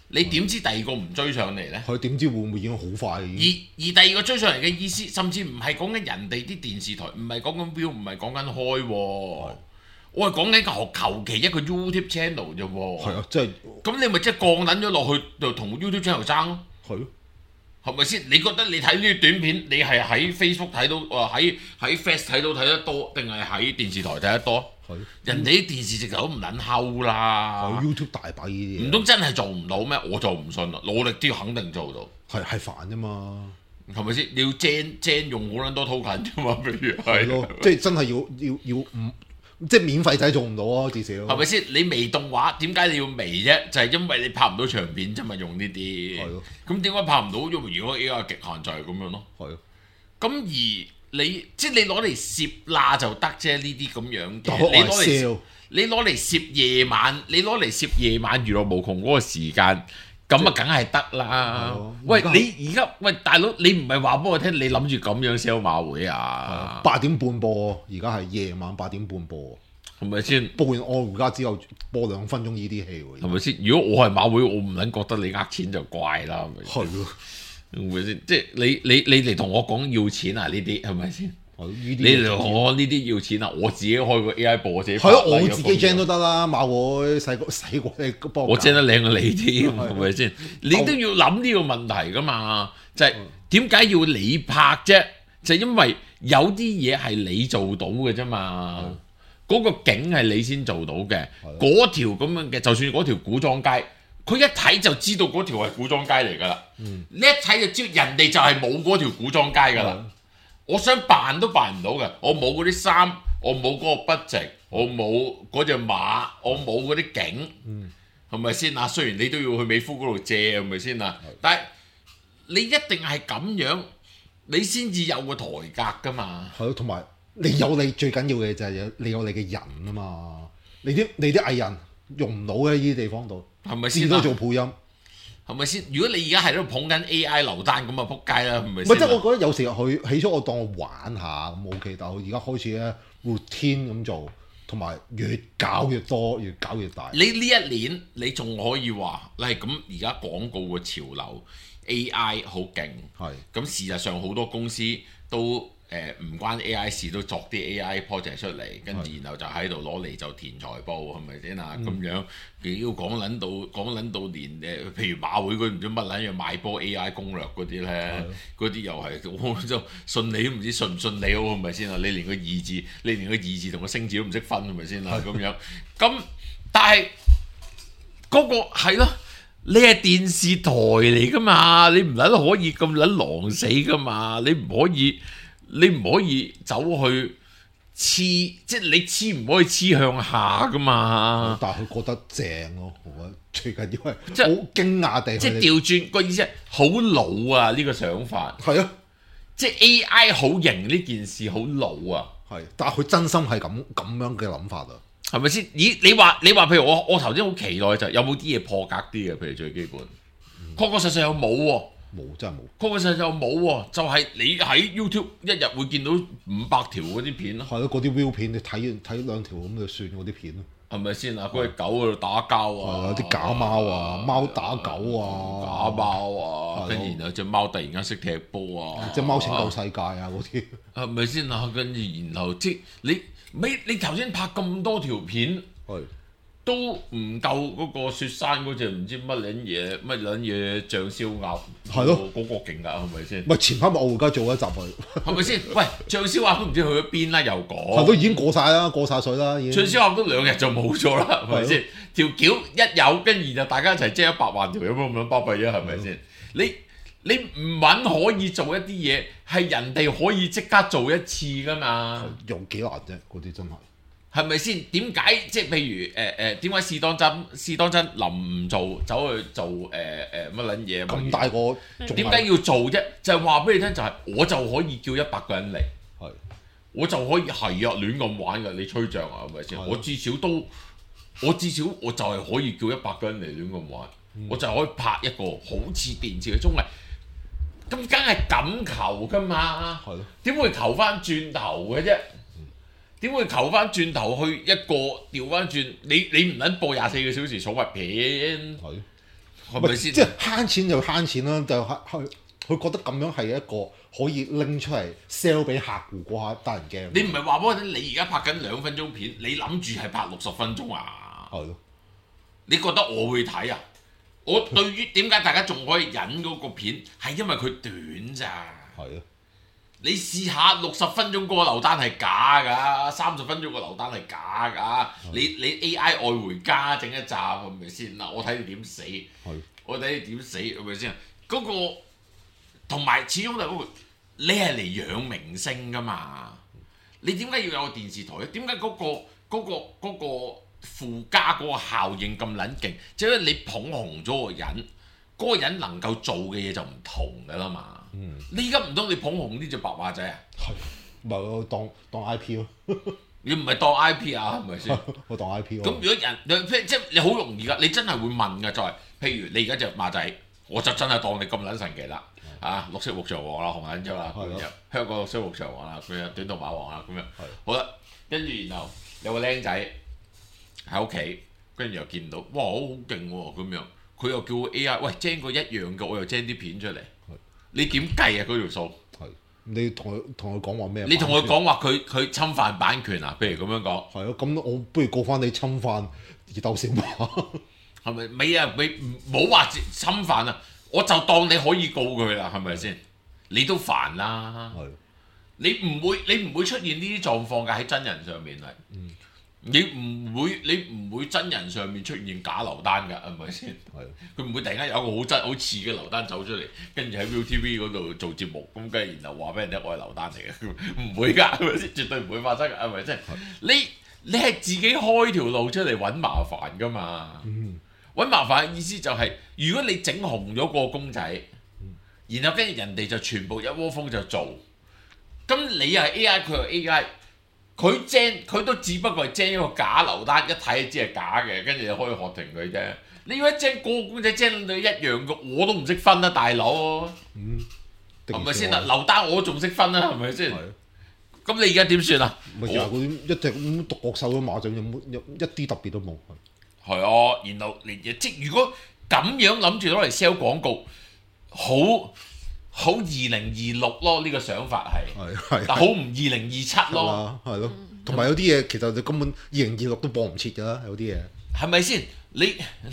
你點知第二個唔追上嚟呢？ 佢點知會唔會已經好快？ 而第二個追上嚟嘅意思，甚至唔係講緊人哋啲電視台，唔係講緊 view，唔係講緊開喎。我係講緊求其一個 YouTube channel 啫喎。 係啊，即係咁你咪即係降撚咗落去，就同 YouTube channel 爭咯。 係咯， 係咪先？你覺得你睇呢啲短片，你係喺 Facebook 睇到，喺 Face 睇得多，定係喺電視台睇得多？ 係。 人哋啲電視直頭都唔撚睺啦。 YouTube 大把呢啲嘢。 唔通真係做唔到咩？我就唔信啦。努力啲肯定做到。 係煩啫嘛。 係咪先？你要精用好撚多 token 啫嘛，譬如係咯，即係真係要唔即係免費仔做唔到啊，至少係咪先？你微動畫點解你要微啫？就係因為你拍唔到長片啫嘛，用呢啲。 係咯。 咁點解拍唔到？因為如果 AI 極限就係咁樣咯。 係咯。咁而你即係你攞嚟攝啦就得啫，呢啲咁樣嘅。你攞嚟攝夜晚，你攞嚟攝夜晚娛樂無窮嗰個時間。咁啊，梗係得啦！喂，你而家喂大佬，你唔係話俾我聽，你諗住咁樣 sell 馬會啊 ？8點半播，而家係夜晚8點半播， 係咪先？ 播完我而家之後播2分鐘呢啲戲喎， 係咪先？如果我係馬會，我唔撚覺得你呃錢就怪啦，係咪？ 係咯， 係咪先？即係你嚟同我講要錢啊？呢啲係咪先？你嚟我呢啲要錢啊！我自己開個 AI 播，我自己係咯，我自己 gen 都得啦。馬會細個你幫我 gen 得靚過你添，係咪先？你都要諗呢個問題噶嘛？就係點解要你拍啫？就係因為有啲嘢係你做到嘅啫嘛。嗰個景係你先做到嘅。嗰條咁樣嘅，就算嗰條古裝街，佢一睇就知道嗰條係古裝街嚟㗎啦。你一睇就知人哋就係冇嗰條古裝街㗎啦。我想扮都扮唔到嘅，我冇嗰啲衫，我冇嗰個budget，我冇嗰隻馬，我冇嗰啲景，係咪先啊？雖然你都要去美孚嗰度借，係咪先啊？但係你一定係咁樣，你先至有個台格㗎嘛。 係咯，同埋你有你最緊要嘅就係你有你嘅人啊嘛。你啲藝人用唔到嘅呢啲地方度， 係咪先？ 至多做配音。 係咪先？如果你而家喺度捧緊 AI 劉丹咁啊，撲街啦，係咪先？ 唔係，即係我覺得有時佢起初我當我玩下咁 OK，但係我而家開始咧 routine 咁做，同埋越搞越多，越搞越大。 你呢一年你仲可以話，嗱咁而家廣告嘅潮流 AI 好勁，係咁事實上好多公司都唔關 AI 事，都作啲 AI project 出嚟，跟住然後就喺度攞嚟就填財報，係咪先啊？咁樣要講撚到連譬如馬會嗰唔知乜撚樣賣波 AI 攻略嗰啲咧，嗰啲又係我就信你都唔知信唔信你好，係咪先啊？你連個二字同個星字都唔識分，係咪先啊？咁樣咁，但係嗰個係咯。你係電視台嚟噶嘛？你唔撚可以咁撚狼死噶嘛？你唔可以走去黐，即係你黐唔可以黐向下噶嘛？ 但係佢覺得正咯，我覺得最緊要係即係好驚訝地， 即係調轉個意思係好老啊！呢個想法係啊， 即係 AI 好型呢件事好老啊！ 係，但係佢真心係咁樣嘅諗法啊！ 係咪先？咦？你話譬如我頭先好期待就有冇啲嘢破格啲嘅？譬如最基本，確確實實有冇喎？ 冇，真係冇。 確確實實有冇喎？就係你喺 YouTube 一日會見到500條嗰啲片咯。 係咯，嗰啲 view 片你睇兩條咁就算嗰啲片咯。 係咪先啊？嗰隻狗喺度打交啊！ 啲假貓啊，貓打狗啊， 假貓啊，跟住然後隻貓突然間識踢波啊， 隻貓拯救世界啊嗰啲。係咪先啊？跟住然後即係你頭先拍咁多條片，都唔夠嗰個雪山嗰隻唔知乜撚嘢醬燒鴨，係咯，嗰個勁㗎，係咪先？ 咪前排咪我而家做一集佢， 係咪先？喂，醬燒鴨都唔知去咗邊啦，又講。 都已經過晒啦，過晒水啦，已經。 醬燒鴨都2日就冇咗啦，係咪先？條橋一有，跟住就大家一齊借100萬條咁樣巴閉啫，係咪先？你唔揾可以做一啲嘢，係人哋可以即刻做一次㗎嘛？ 用幾難啫？嗰啲真係係咪先？點解即係譬如點解試當真臨唔做走去做乜撚嘢咁大個？ 點解要做啫？就係話俾你聽，就係我就可以叫100個人嚟，我就可以係啊亂咁玩㗎，你吹脹啊係咪先？我至少我就係可以叫100個人嚟亂咁玩，我就可以拍一個好似電視嘅綜藝。咁梗係咁求㗎嘛？點會求翻轉頭嘅啫？點會求翻轉頭去一個調翻轉？你唔撚播24個小時寵物片？ 係咪先？ 即係慳錢就慳錢啦，就佢覺得咁樣係一個可以拎出嚟 sell 俾客戶嗰下得人驚。 你唔係話俾我聽，你而家拍緊2分鐘片，你諗住係拍60分鐘啊？ 係咯。 你覺得我會睇啊？我對於點解大家仲可以忍嗰個片，係因為佢短咋。 係啊。 你試下60分鐘嗰個流單係假㗎，30分鐘個流單係假㗎。你 AI 愛回家整一集係咪先嗱？我睇你點死，我睇你點死係咪先？嗰個同埋始終就係嗰個，你係嚟養明星㗎嘛？你點解要有個電視台咧？點解嗰個附加嗰個效應咁撚勁？即係你捧紅咗個人，嗰個人能夠做嘅嘢就唔同㗎啦嘛。你而家唔通你捧紅呢隻白馬仔啊？ 係，唔係我當 I P 咯。 你唔係當 I P 啊？係咪先？ 我當 I P 咁如果人即係你好容易㗎，你真係會問㗎。就係譬如你而家隻馬仔，我就真係當你咁撚神奇啦。啊，綠色牧場王啦，紅眼咗啦，咁樣香港綠色牧場王啦，咁樣短途馬王啦，咁樣。好啦，跟住然後有個僆仔喺屋企，跟住又見到，哇，好勁喎咁樣。佢又叫 AI，喂，gen 個一樣嘅，我又 gen 啲片出嚟。你點計啊？嗰條數？ 係你同佢講話咩？ 你同佢講話佢侵犯版權啊？譬如咁樣講。 係咯，咁我不如告翻你侵犯熱鬥小馬。 係咪？未啊，未冇話侵犯啊！我就當你可以告佢啦，係咪先？你都煩啦。係。你唔會出現呢啲狀況㗎喺真人上面係。你唔會真人上面出現假劉丹㗎，係咪先？係。佢唔會突然間有一個好似嘅劉丹走出嚟，跟住喺 ViuTV 嗰度做節目，咁跟住然後話俾人聽我係劉丹嚟嘅，唔會㗎，係咪先？絕對唔會發生㗎，係咪先？你係自己開條路出嚟揾麻煩㗎嘛？揾麻煩嘅意思就係，如果你整紅咗個公仔，然後跟住人哋就全部一窩蜂就做，咁你又係 AI，佢又 AI。佢都只不過係精一個假流單，一睇就知係假嘅，跟住就可以學停佢啫。你要一精個公仔精到一樣嘅，我都唔識分啦，大佬。係咪先啊？流單我仲識分啦，係咪先？咁你而家點算啊？ 咪就係嗰啲一隻咁獨角獸嘅馬仔，有一啲特別都冇。 係啊，然後即如果咁樣諗住攞嚟 sell 廣告，好2026咯，呢個想法係，但好唔2027咯， 係咯，同埋有啲嘢其實你根本2026都播唔切㗎啦，有啲嘢係咪先？你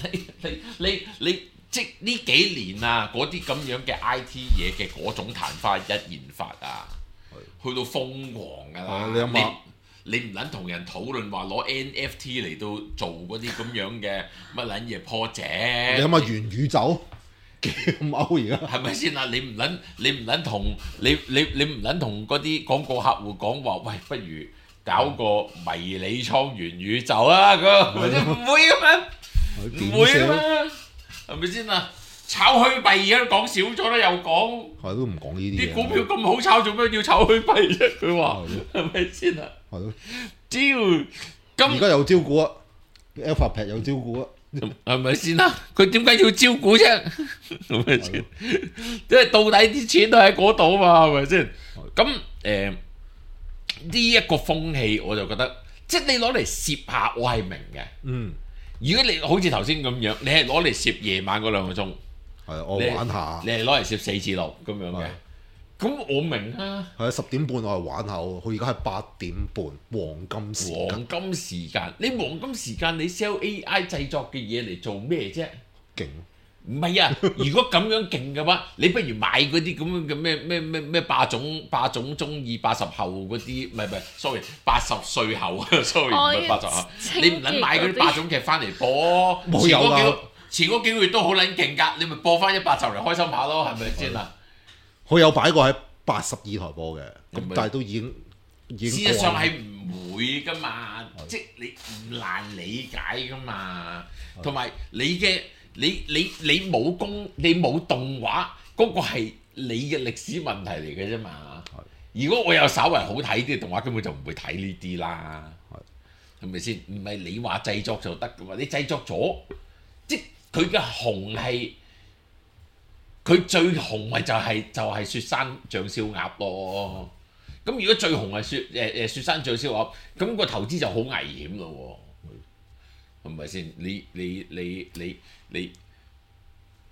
即呢幾年啊，嗰啲咁樣嘅 IT 嘢嘅嗰種曇花一現法啊，去到瘋狂㗎啦！你唔撚同人討論話攞 NFT 嚟到做嗰啲咁樣嘅乜撚嘢 project？ 你諗下元宇宙？咁歐而家係咪先啊？你唔撚同嗰啲廣告客戶講話，喂，不如搞個迷你倉元宇宙啊！唔會咁樣，唔會啊嘛，係咪先啊？炒虛幣而家都講少咗啦，又講係都唔講呢啲嘢。 啲股票咁好炒，做咩要炒虛幣啫？佢話係咪先啊？ 係咯， 招咁而家有招股啊 ，Alphabet 有招股啊。 係咪先啦？佢點解要招股啫？係咪先？即係到底啲錢都喺嗰度嘛？係咪先？咁呢一個風氣，我就覺得，即係你攞嚟攝下，我係明嘅。如果你好似頭先咁樣，你係攞嚟攝夜晚嗰2個鐘， 係我玩下。 你係攞嚟攝4至6咁樣嘅。咁我明啊。 係10點半我係玩下喎，佢而家係8點半黃金時間。 黃金時間，你黃金時間你 sell AI 製作嘅嘢嚟做咩啫？ 勁！ 唔係啊！如果咁樣勁嘅話，你不如買嗰啲咁樣嘅咩霸總中意80後嗰啲，唔係，sorry， 80歲後啊 ，sorry 唔係80後，你唔撚買嗰啲霸總劇翻嚟播，前嗰幾個月都好撚勁㗎，你咪播翻100集嚟開心下咯，係咪先啊？ 佢有擺過喺82台播嘅，咁但係都已經事實上係唔會㗎嘛，即係你唔難理解㗎嘛，同埋你冇你冇動畫嗰個係你嘅歷史問題嚟嘅啫嘛。如果我有稍為好睇啲嘅動畫，根本就唔會睇呢啲啦，係咪先？唔係你話製作就得㗎嘛？你製作咗，即係佢嘅紅係。佢最紅咪就係雪山醬燒鴨咯，咁如果最紅係雪山醬燒鴨，咁個投資就好危險咯喎，係咪先？你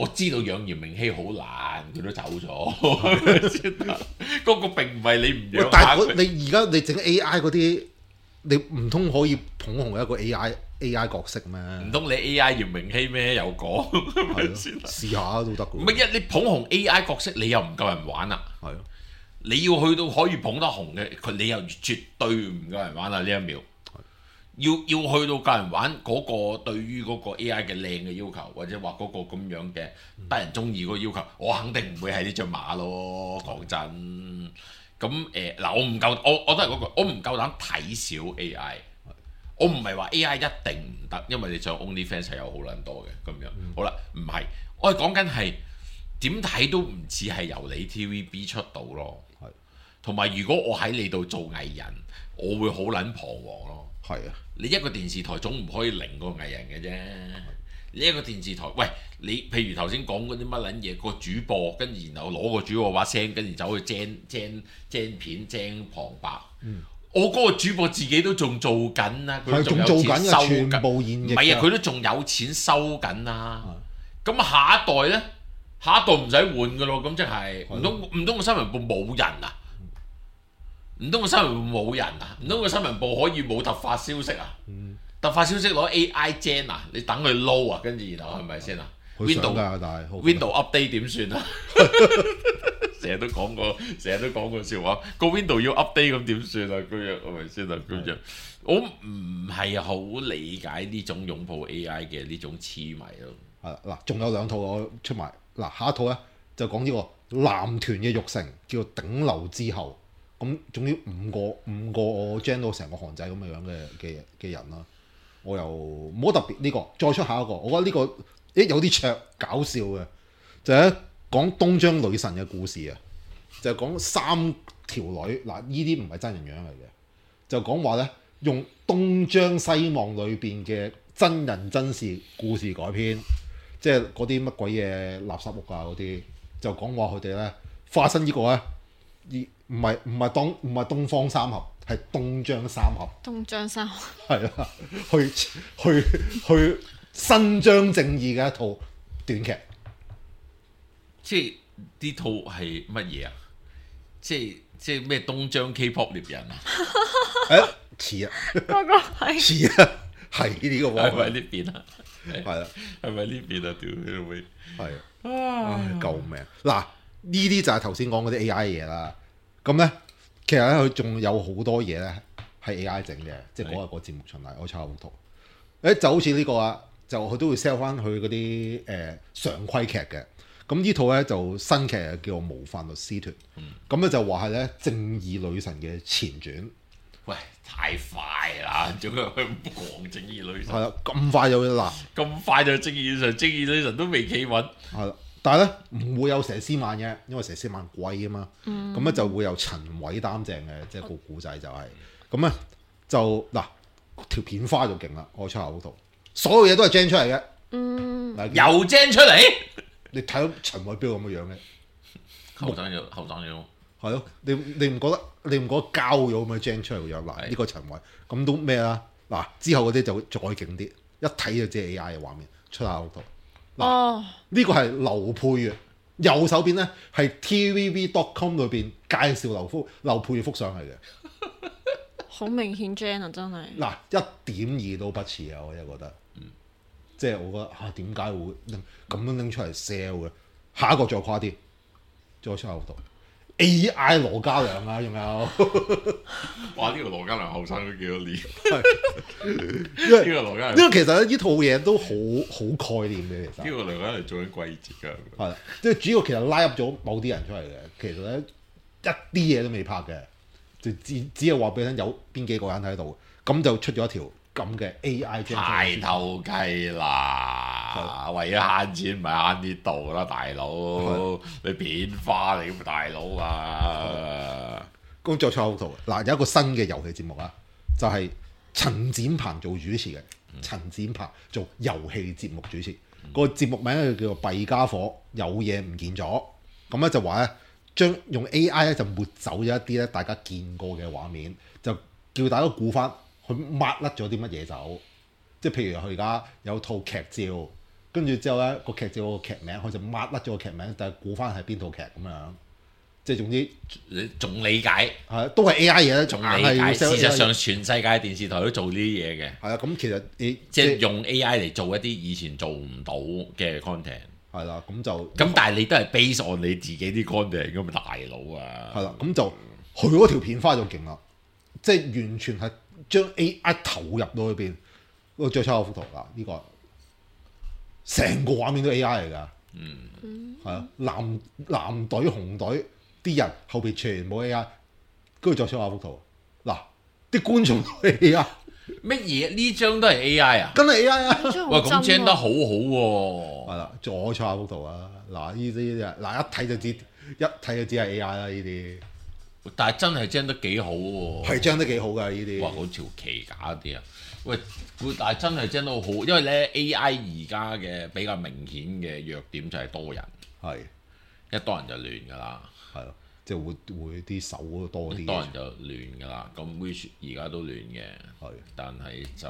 我知道養嚴明熙好難，佢都走咗。嗰個並唔係你唔養但下佢。 係你而家你整 AI 嗰啲，你唔通可以捧紅一個 AI 角色咩？ 唔通你 AI 嚴明熙咩？有講係咪係咯， 先？ 試下都得嘅喎。 唔係一你捧紅 AI 角色，你又唔夠人玩啊！ 係咯， 你要去到可以捧得紅嘅，你又絕對唔夠人玩啊！呢一秒，要去到夠人玩嗰個對於嗰個 AI 嘅靚嘅要求，或者話嗰個咁樣嘅得人中意嗰個要求，我肯定唔會係呢隻馬咯。講真，咁嗱，我唔夠，我都係嗰句，我唔夠膽睇小 AI。我唔係話 AI 一定唔得，因為你上 OnlyFans 係有好撚多嘅咁樣。好啦，唔係，我係講緊係點睇都唔似係由你 TVB 出到咯。 係同埋如果我喺你度做藝人，我會好撚彷徨咯。 係啊， 你一個電視台總唔可以零個藝人嘅啫。你一個電視台，喂，你譬如頭先講嗰啲乜撚嘢，個主播跟住然後攞個主播把聲，跟住走去精片精旁白。我嗰個主播自己都仲做緊啊，佢都仲有仲做緊嘅， 錢收全緊。 部現役唔係啊， 㗎佢都仲有錢收緊啊。咁下一代呢？下一代唔使換噶咯，咁即係唔通個新聞部冇人啊？唔通個新聞部冇人啊？唔通個新聞部可以冇突發消息啊？突發消息攞 AI gen 啊？你等佢撈啊？跟住然後係咪先啊佢想 ？Window 㗎，但係好 update 點算啊？成日都講過笑話，個 Window 要 update 咁點算啊？咁樣係咪先啊？咁樣我唔係好理解呢種擁抱 AI 嘅呢種痴迷咯。 係啦，嗱，仲有兩套我出埋，嗱，下一套咧就講呢個男團嘅育成，叫做頂流之後，咁總之五個我 gen 到成個韓仔咁嘅樣嘅人啦，我又冇特別呢個，再出下一個，我覺得呢個有啲灼搞笑嘅，就係講東張女神嘅故事啊，就係講三條女，嗱，呢啲唔係真人樣嚟嘅，就講話咧用東張西望裏邊嘅真人真事故事改編。即係嗰啲乜鬼嘢垃圾屋啊嗰啲，就講話佢哋咧化身呢個咧，唔係東方三俠，係東張三俠， 東張三係啦，去伸張正義嘅一套短劇。 即係呢套係乜嘢啊？即係咩東張 K-pop 獵人啊？ 似啊， 嗰個係似啊，係呢個係咪喎， 呢邊啊？ 係啦， 係咪呢邊啊？屌你老味！ 係啊，唉救命！嗱，呢啲就係頭先講嗰啲 AI 嘢啦。咁咧，其實咧佢仲有好多嘢咧係 AI 整嘅，即係嗰日個節目巡禮，我抄幅圖。就好似呢個啊，就佢都會 sell 翻佢嗰啲常規劇嘅。咁呢套咧就新劇叫做《模範律師團》，咁咧就話係咧正義女神嘅前傳。 喂，太快啦！仲有佢狂正義女神， 係啦，咁快就嗱， 咁快就正義女神，正義女神都未企穩。 係啦，但係咧唔會有佘詩曼嘅，因為佘詩曼貴啊嘛。咁咧就會由陳偉擔正嘅，即係個故仔就係咁咧就嗱條片花就勁啦，我出口度，所有嘢都係 gen 出嚟嘅。嗱又精出嚟， 你睇到陳偉標咁嘅樣嘅， 後生咗，後生咗。 係咯，你唔覺得膠咗咁嘅 gen 出嚟嘅樣？嗱呢個陳偉咁都咩啦？嗱之後嗰啲就再勁啲，一睇就知係 AI 嘅畫面出下度。 哦， 呢個係劉佩玥，右手邊咧係 TVB.com 裏邊介紹劉佩玥幅相嚟嘅。 好明顯 Jan 啊，真係。 嗱1.2都不似啊！我真係覺得，即係我覺得嚇點解會咁樣拎出嚟 sell 嘅？下一個再誇啲，再出下度 AI 羅嘉良啊，仲有哇！呢個羅嘉良後生咗幾多年？ 因為呢個羅嘉良， 因為其實呢套嘢都好概念嘅，其實呢個羅嘉良做緊季節㗎。 係啦，即係主要其實拉入咗某啲人出嚟嘅，其實咧一啲嘢都未拍嘅，就只係話俾你聽有邊幾個人喺度，咁就出咗一條咁嘅 AI 太偷雞啦！為咗慳錢，唔係慳呢度啦，大佬！你片花嚟㗎，大佬啊！ 咁再出圖嗱，有一個新嘅遊戲節目啦，就係、陳展鵬做主持嘅，陳展鵬做遊戲節目主持，個節目名咧叫做《弊家伙》，有嘢唔見咗，咁咧就話咧將用 AI 咧就抹走咗一啲咧大家見過嘅畫面，就叫大家估翻佢抹甩咗啲乜嘢走，即係譬如佢而家有套劇照， 跟住之後咧個劇照有個劇名，佢就抹甩咗個劇名，但係估翻係邊套劇咁樣。即係總之你仲理解， 係都係 AI 嘢啦， 仲硬係要理解。 sell 事實 AI 上，全世界電視台都做呢啲嘢嘅， 係啊，咁其實你即係用 AI 嚟做一啲以前做唔到嘅 content。 係啦，咁就咁但係你都係 base on 你自己啲 content 咁大佬啊。 係啦，咁就佢嗰條片花咗勁啦，即係完全係將 AI 投入到裏邊。我再抽下幅圖啦，呢個成個畫面都 AI 嚟㗎。係啊，藍隊紅隊啲人後邊全部 AI，跟住再抽下幅圖，嗱啲觀眾都係 AI， 乜嘢呢張都係 AI 啊？ 真係 AI 啊！ 喂， 呢張好咁 gen 得好好係喎。 啦，再抽下幅圖啊！嗱呢啲啊，嗱一睇就知，一睇就知係 AI 啦呢啲。 但係真係 gen 得幾好喎。 係將得幾好㗎呢啲。 哇！好條旗假啲啊！喂，但係真係 gen 得好，因為咧 AI 而家嘅比較明顯嘅弱點就係多人， 係一多人就亂㗎啦。 係咯，即係會啲手多啲。 多人就亂㗎啦，咁 which 而家都亂嘅， 係但係就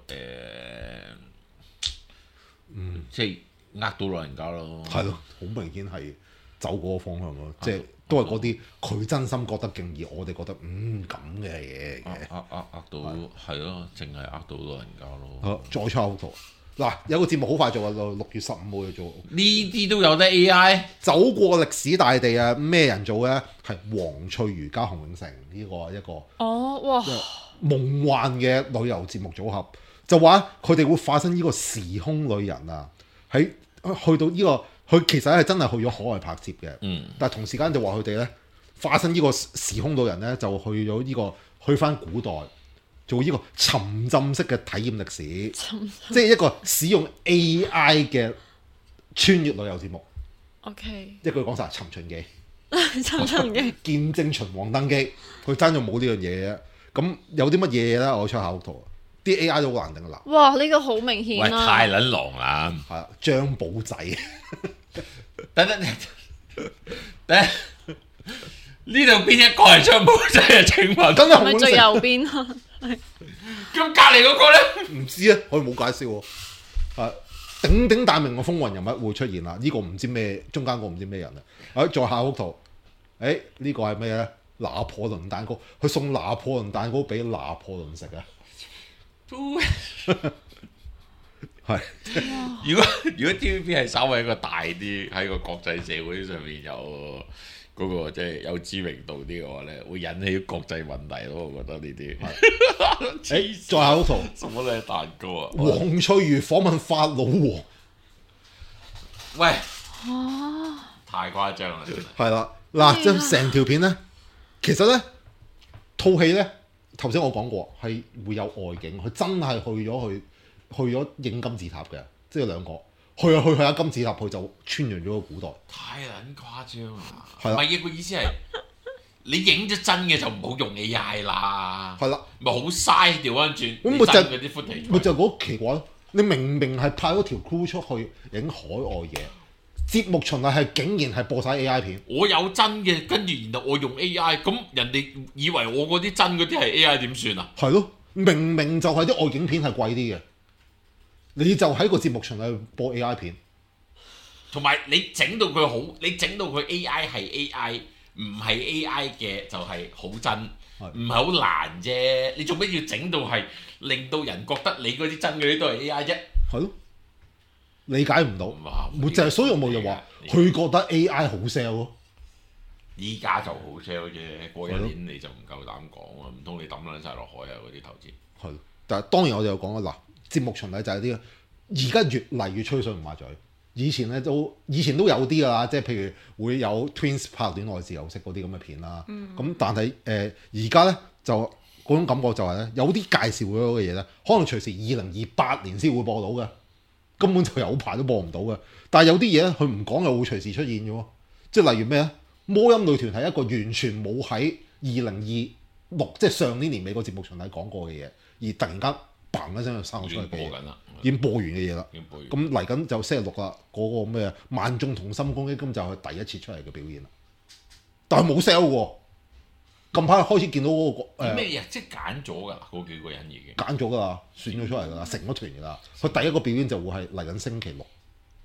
即係呃到老人家咯。 係咯，好明顯係走嗰個方向咯，即係都係嗰啲佢真心覺得勁，而我哋覺得咁嘅嘢嘅。 呃到係咯，淨係呃到老人家咯。 好，再抽幅圖。嗱，有個節目好快做啊，6月15號要做。 呢啲都有得 AI， 走過歷史大地啊！咩人做嘅？係黃翠如加洪永城呢個一個哦，哇！ 夢幻嘅旅遊節目組合，就話佢哋會化身呢個時空旅人啊！喺去到呢個，佢其實係真係去咗海外拍攝嘅。但係同時間就話佢哋咧化身呢個時空旅人咧，就去咗呢個去翻古代做呢個沉浸式嘅體驗歷史，即係一個使用 AI 嘅穿越旅遊節目。 OK， 一句講晒，尋秦記。 真嘅。 見證秦王登基，佢爭咗冇呢樣嘢嘅。咁有啲乜嘢咧？我出下幅圖，啲 AI 都好難定㗎啦。 哇！呢個好明喂顯啦。 太撚狼啦！ 係啊，張寶仔， 等，呢度邊一個係張寶仔啊？請問真係好係咪最右邊啊？ 咁隔離嗰個咧？ 唔知啊，佢冇解釋喎。係鼎鼎大名嘅風雲人物會出現啦。呢、個唔知咩，中間個唔知咩人啊。再下幅圖，呢、個係咩咧？拿破崙蛋糕，佢送拿破崙蛋糕俾拿破崙食啊！係如果 TVB 係稍微一個大啲，喺個國際社會上面有嗰、個即係有知名度啲嘅話咧，會引起國際問題咯。我覺得呢啲再下幅圖， 什麼都係蛋糕啊！ 黃翠如訪問法老王， 喂，太誇張啦！真係係啦，嗱，將成條片咧，其實咧套戲咧，頭先我講過係會有外景，佢真係去咗影金字塔嘅，即係兩個去下金字塔，佢就穿越咗個古代。 太撚誇張啦！ 係啦唔係嘅，個意思係你影咗真嘅就唔好用 AI 啦， 係啦， 咪好嘥調翻轉。 咁咪就真嗰啲 footage 咪就覺得奇怪咯。你明明係派咗條 crew 出去影海外嘢，節目循例係竟然係播晒 AI 片， 我有真嘅，跟住然後我用 AI，咁人哋以為我嗰啲真嗰啲係 AI 點算啊？ 係咯，明明就係啲外景片係貴啲嘅，你就喺個節目循例播 AI 片。 同埋你整到佢好，你整到佢 AI 係 AI，唔係 AI 嘅就係好真，唔係好難啫。你做咩要整到係令到人覺得你嗰啲真嗰啲都係 AI 啫？ 係咯，理解唔到， 哇就係所以我冇就話佢覺得 AI 好 sell 咯。 依家就好 sell 啫，過一年你就唔夠膽講啊！唔通你抌撚晒落海啊嗰啲投資？ 係，但係當然我哋有講啦，嗱，節目循例就係啲，而家越嚟越吹水唔抹嘴。以前都有啲㗎啦，即係譬如會有 Twins 拍戀愛自由式嗰啲咁嘅片啦。咁但係而家咧就嗰種感覺就係咧，有啲介紹咗嘅嘢咧，可能隨時2028年先會播到嘅，根本就有排都播唔到嘅。但係有啲嘢咧，佢唔講又會隨時出現嘅喎。即係例如咩咧？魔音女團係一個完全冇喺2026即係上年年尾個節目巡禮講過嘅嘢，而突然間嘭一聲就生咗出嚟嘅嘢，已經播完嘅嘢啦。咁嚟緊就星期六啦，嗰、個咩萬眾同心攻擊金就係第一次出嚟嘅表演啦。但係冇 sell 喎，近排開始見到嗰、個咩嘢？即係揀咗㗎啦，嗰幾個人已經揀咗㗎啦，選咗出嚟㗎啦，成咗團㗎啦。佢第一個表演就會係嚟緊星期六，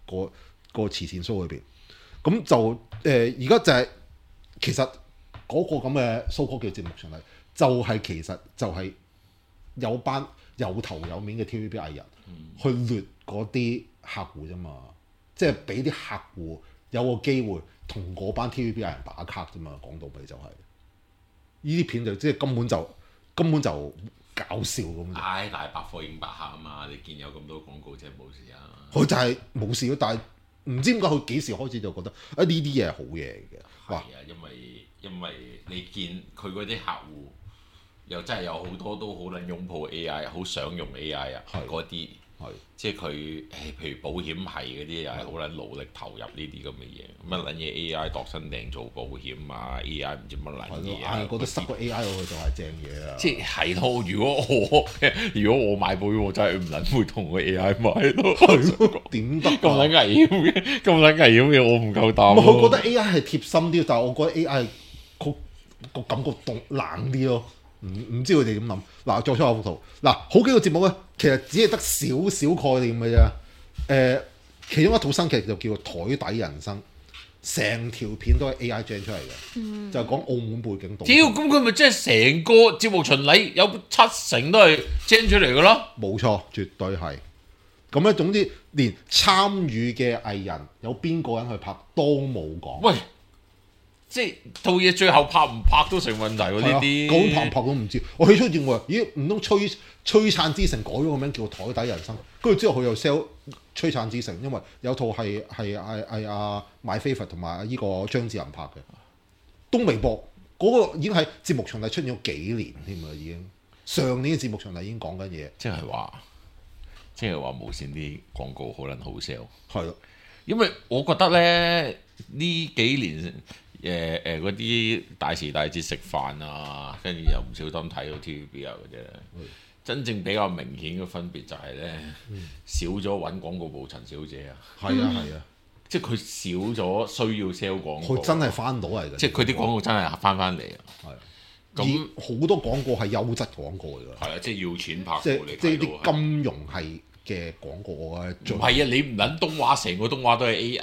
個慈善 show 裏邊。咁就而家就係、其實嗰個咁嘅 so called 嘅節目上嚟，就係其實就係有班有頭有面嘅 TVB 藝人去掠嗰啲客戶啫嘛，即係俾啲客戶有個機會同嗰班 TVB 藝人打卡啫嘛，講到尾就係呢啲片就即係根本就搞笑咁。 唉，大百科應百客啊嘛，你見有咁多廣告即係冇事啊。 佢就係冇事咯，但係唔知點解佢幾時開始就覺得啊呢啲嘢係好嘢嘅。 係啊，因為你見佢嗰啲客戶又真係有好多都好撚擁抱 AI，好想用 AI 啊，嗰啲係即係佢譬如保險係嗰啲又係好撚努力投入呢啲咁嘅嘢，乜撚嘢 AI 度身訂做保險啊 ，AI 唔知乜撚嘢啊， 係覺得塞個 AI 落去就係正嘢啊！ 即係咯，如果我買保險，我真係唔撚會同個 AI 買咯， 係咯，點得咁撚危險嘅，咁撚危險嘅，我唔夠膽。 佢覺得 AI 係貼心啲，但係我覺得 AI 個感覺凍冷啲咯。唔知佢哋點諗？嗱，再出下幅圖。嗱，好幾個節目咧，其實只係得少少概念嘅啫。其中一套新劇就叫做《台底人生》，成條片都係 AI gen 出嚟嘅，就係講澳門背景。 屌，咁佢咪即係成個節目巡禮有70%都係 gen 出嚟嘅咯？ 冇錯，絕對係。咁咧，總之連參與嘅藝人有邊個人去拍都冇講。 喂！即係套嘢最後拍唔拍都成問題喎，呢啲究竟拍唔拍都唔知。我起初認為，咦，唔通璀璨之城改咗個名叫台底人生，跟住之後佢又 sell 璀璨之城，因為有套係阿買飛佛同埋呢個張智霖拍嘅，都未播。嗰、個已經喺節目場地出現咗幾年添啊，已經上年嘅節目場地已經講緊嘢， 即係話無線啲廣告好撚好 sell。 係咯， 因為我覺得咧呢幾年。嗰啲大時大節食飯啊，跟住又唔小心睇到 TVB 啊嗰啲，真正比較明顯嘅分別就係咧，少咗揾廣告部陳小姐啊， 係啊， 即係佢少咗需要 sell 廣告， 佢真係翻到嚟嘅， 即係佢啲廣告真係翻嚟啊， 係咁好多廣告係優質廣告嚟㗎， 係啊，即係要錢拍即你係啲金融係嘅廣告啊， 唔係啊，你唔撚東華成個東華都係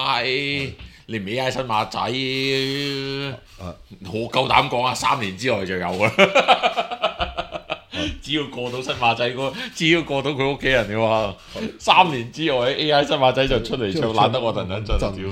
AI。你唔 AI 新馬仔，我夠膽講啊！3年之內就有㗎啦，只要過到新馬仔只要過到佢屋企人嘅話，3年之外 AI 新馬仔就出嚟唱，懶得我陣陣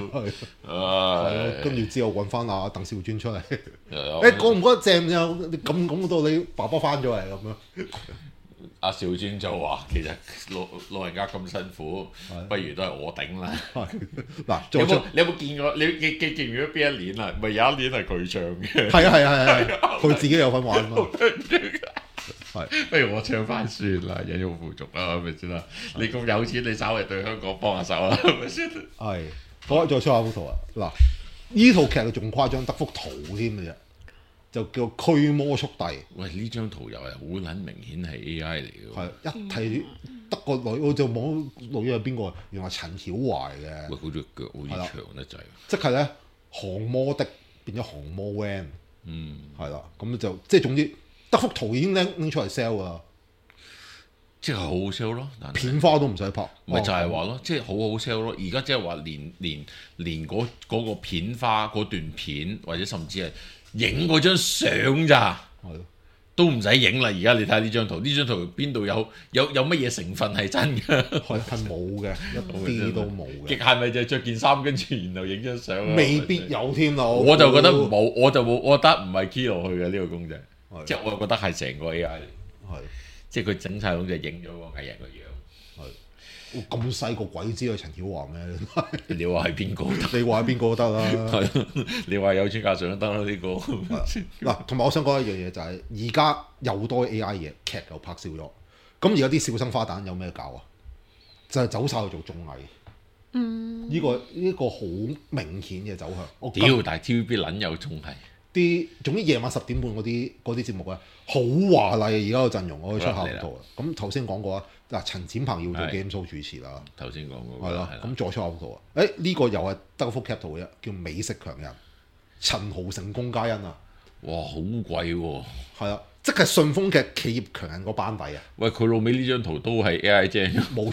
跟住之後揾翻阿鄧兆尊出嚟，覺唔覺得正啫？你咁講到你爸爸翻咗嚟咁樣。 阿兆尊就話：其實老人家咁辛苦，不如都係我頂啦。 嗱， 你有冇見過？你記唔記得邊一年啊？咪有一年係佢唱嘅。 係，佢自己有份玩嘛。 係，不如我唱翻算啦，忍辱負重啦，係咪先啦？你咁有錢，你稍微對香港幫下手啦，係咪先？ 係，好，再出下幅圖啊！嗱，呢套劇仲誇張，得幅圖添嘅啫。就叫驅魔速遞。 喂，呢張圖又係好撚明顯係 AI 嚟嘅。 係一睇得個女，我就望女係邊個？原來陳曉華嘅。 喂，佢隻腳好似長得滯。 即係咧，降魔的變咗降魔 van。係啦，咁就即係總之得幅圖已經拎出嚟 sell 啊！ 即係好好 sell 咯， 片花都唔使拍。 咪就係話咯，即係好好 sell 咯。而家即係話連嗰個片花嗰段片，或者甚至係影嗰張相咋，都唔使影啦。而家你睇下呢張圖，呢張圖邊度有乜嘢成分係真嘅？ 係冇嘅，一啲都冇嘅。 極限咪就係着件衫，跟住然後影張相。 未必有添咯。 我就覺得冇，我覺得唔係 key 落去嘅呢個公仔，即係我覺得係成個 AI 嚟。即係佢整晒咁就影咗個藝人個樣。 咁細個鬼知佢陳曉華咩？ 你話係邊個？ 你話係邊個都得啦。 你話有錢架上都得啦呢個。 嗱，同埋我想講一樣嘢就係，而家又多 AI 嘢，劇又拍少咗。咁而家啲小生花旦有咩搞啊？就係走晒去做綜藝。呢個好明顯嘅走向。 屌！但係 TVB 撚有綜藝。 總之夜晚10點半嗰啲節目咧，好華麗啊！而家個陣容我可以出下幅圖啊。咁頭先講過啊，嗱，陳展鵬要做 game show 主持啦。 頭先講過。 係啦，咁再出下幅圖啊。呢個又係得幅 cap 圖嘅，叫美食強人，陳豪成、龔嘉欣啊。 哇，好貴喎！ 係啊，即係順豐嘅企業強人個班底啊。 喂，佢老尾呢張圖都係 AI 啫。 冇錯，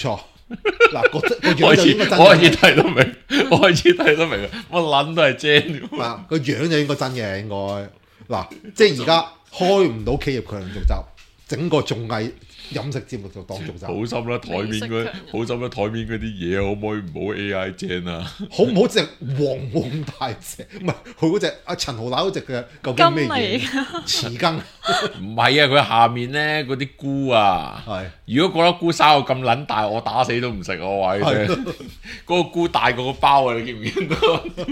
嗱個樣開始就應該真我開始嘅， 睇得明，我開始睇得明，乜撚都係正。 啊個樣就應該真嘅應該。嗱，即係而家開唔到企業強人續集，整個綜藝飲食節目就當續集， 好心啦，台面嗰好心啦，台面嗰啲嘢可唔可以唔好 AI 正啊？ 好唔好隻黃黃大隻？唔係佢嗰隻阿陳豪奶嗰隻嘅究竟咩嘢？匙羹唔係啊，佢下面咧嗰啲菇啊， 係如果嗰粒菇生到咁撚大，我打死都唔食我話你聽。嗰個菇大過個包啊！你見唔見到？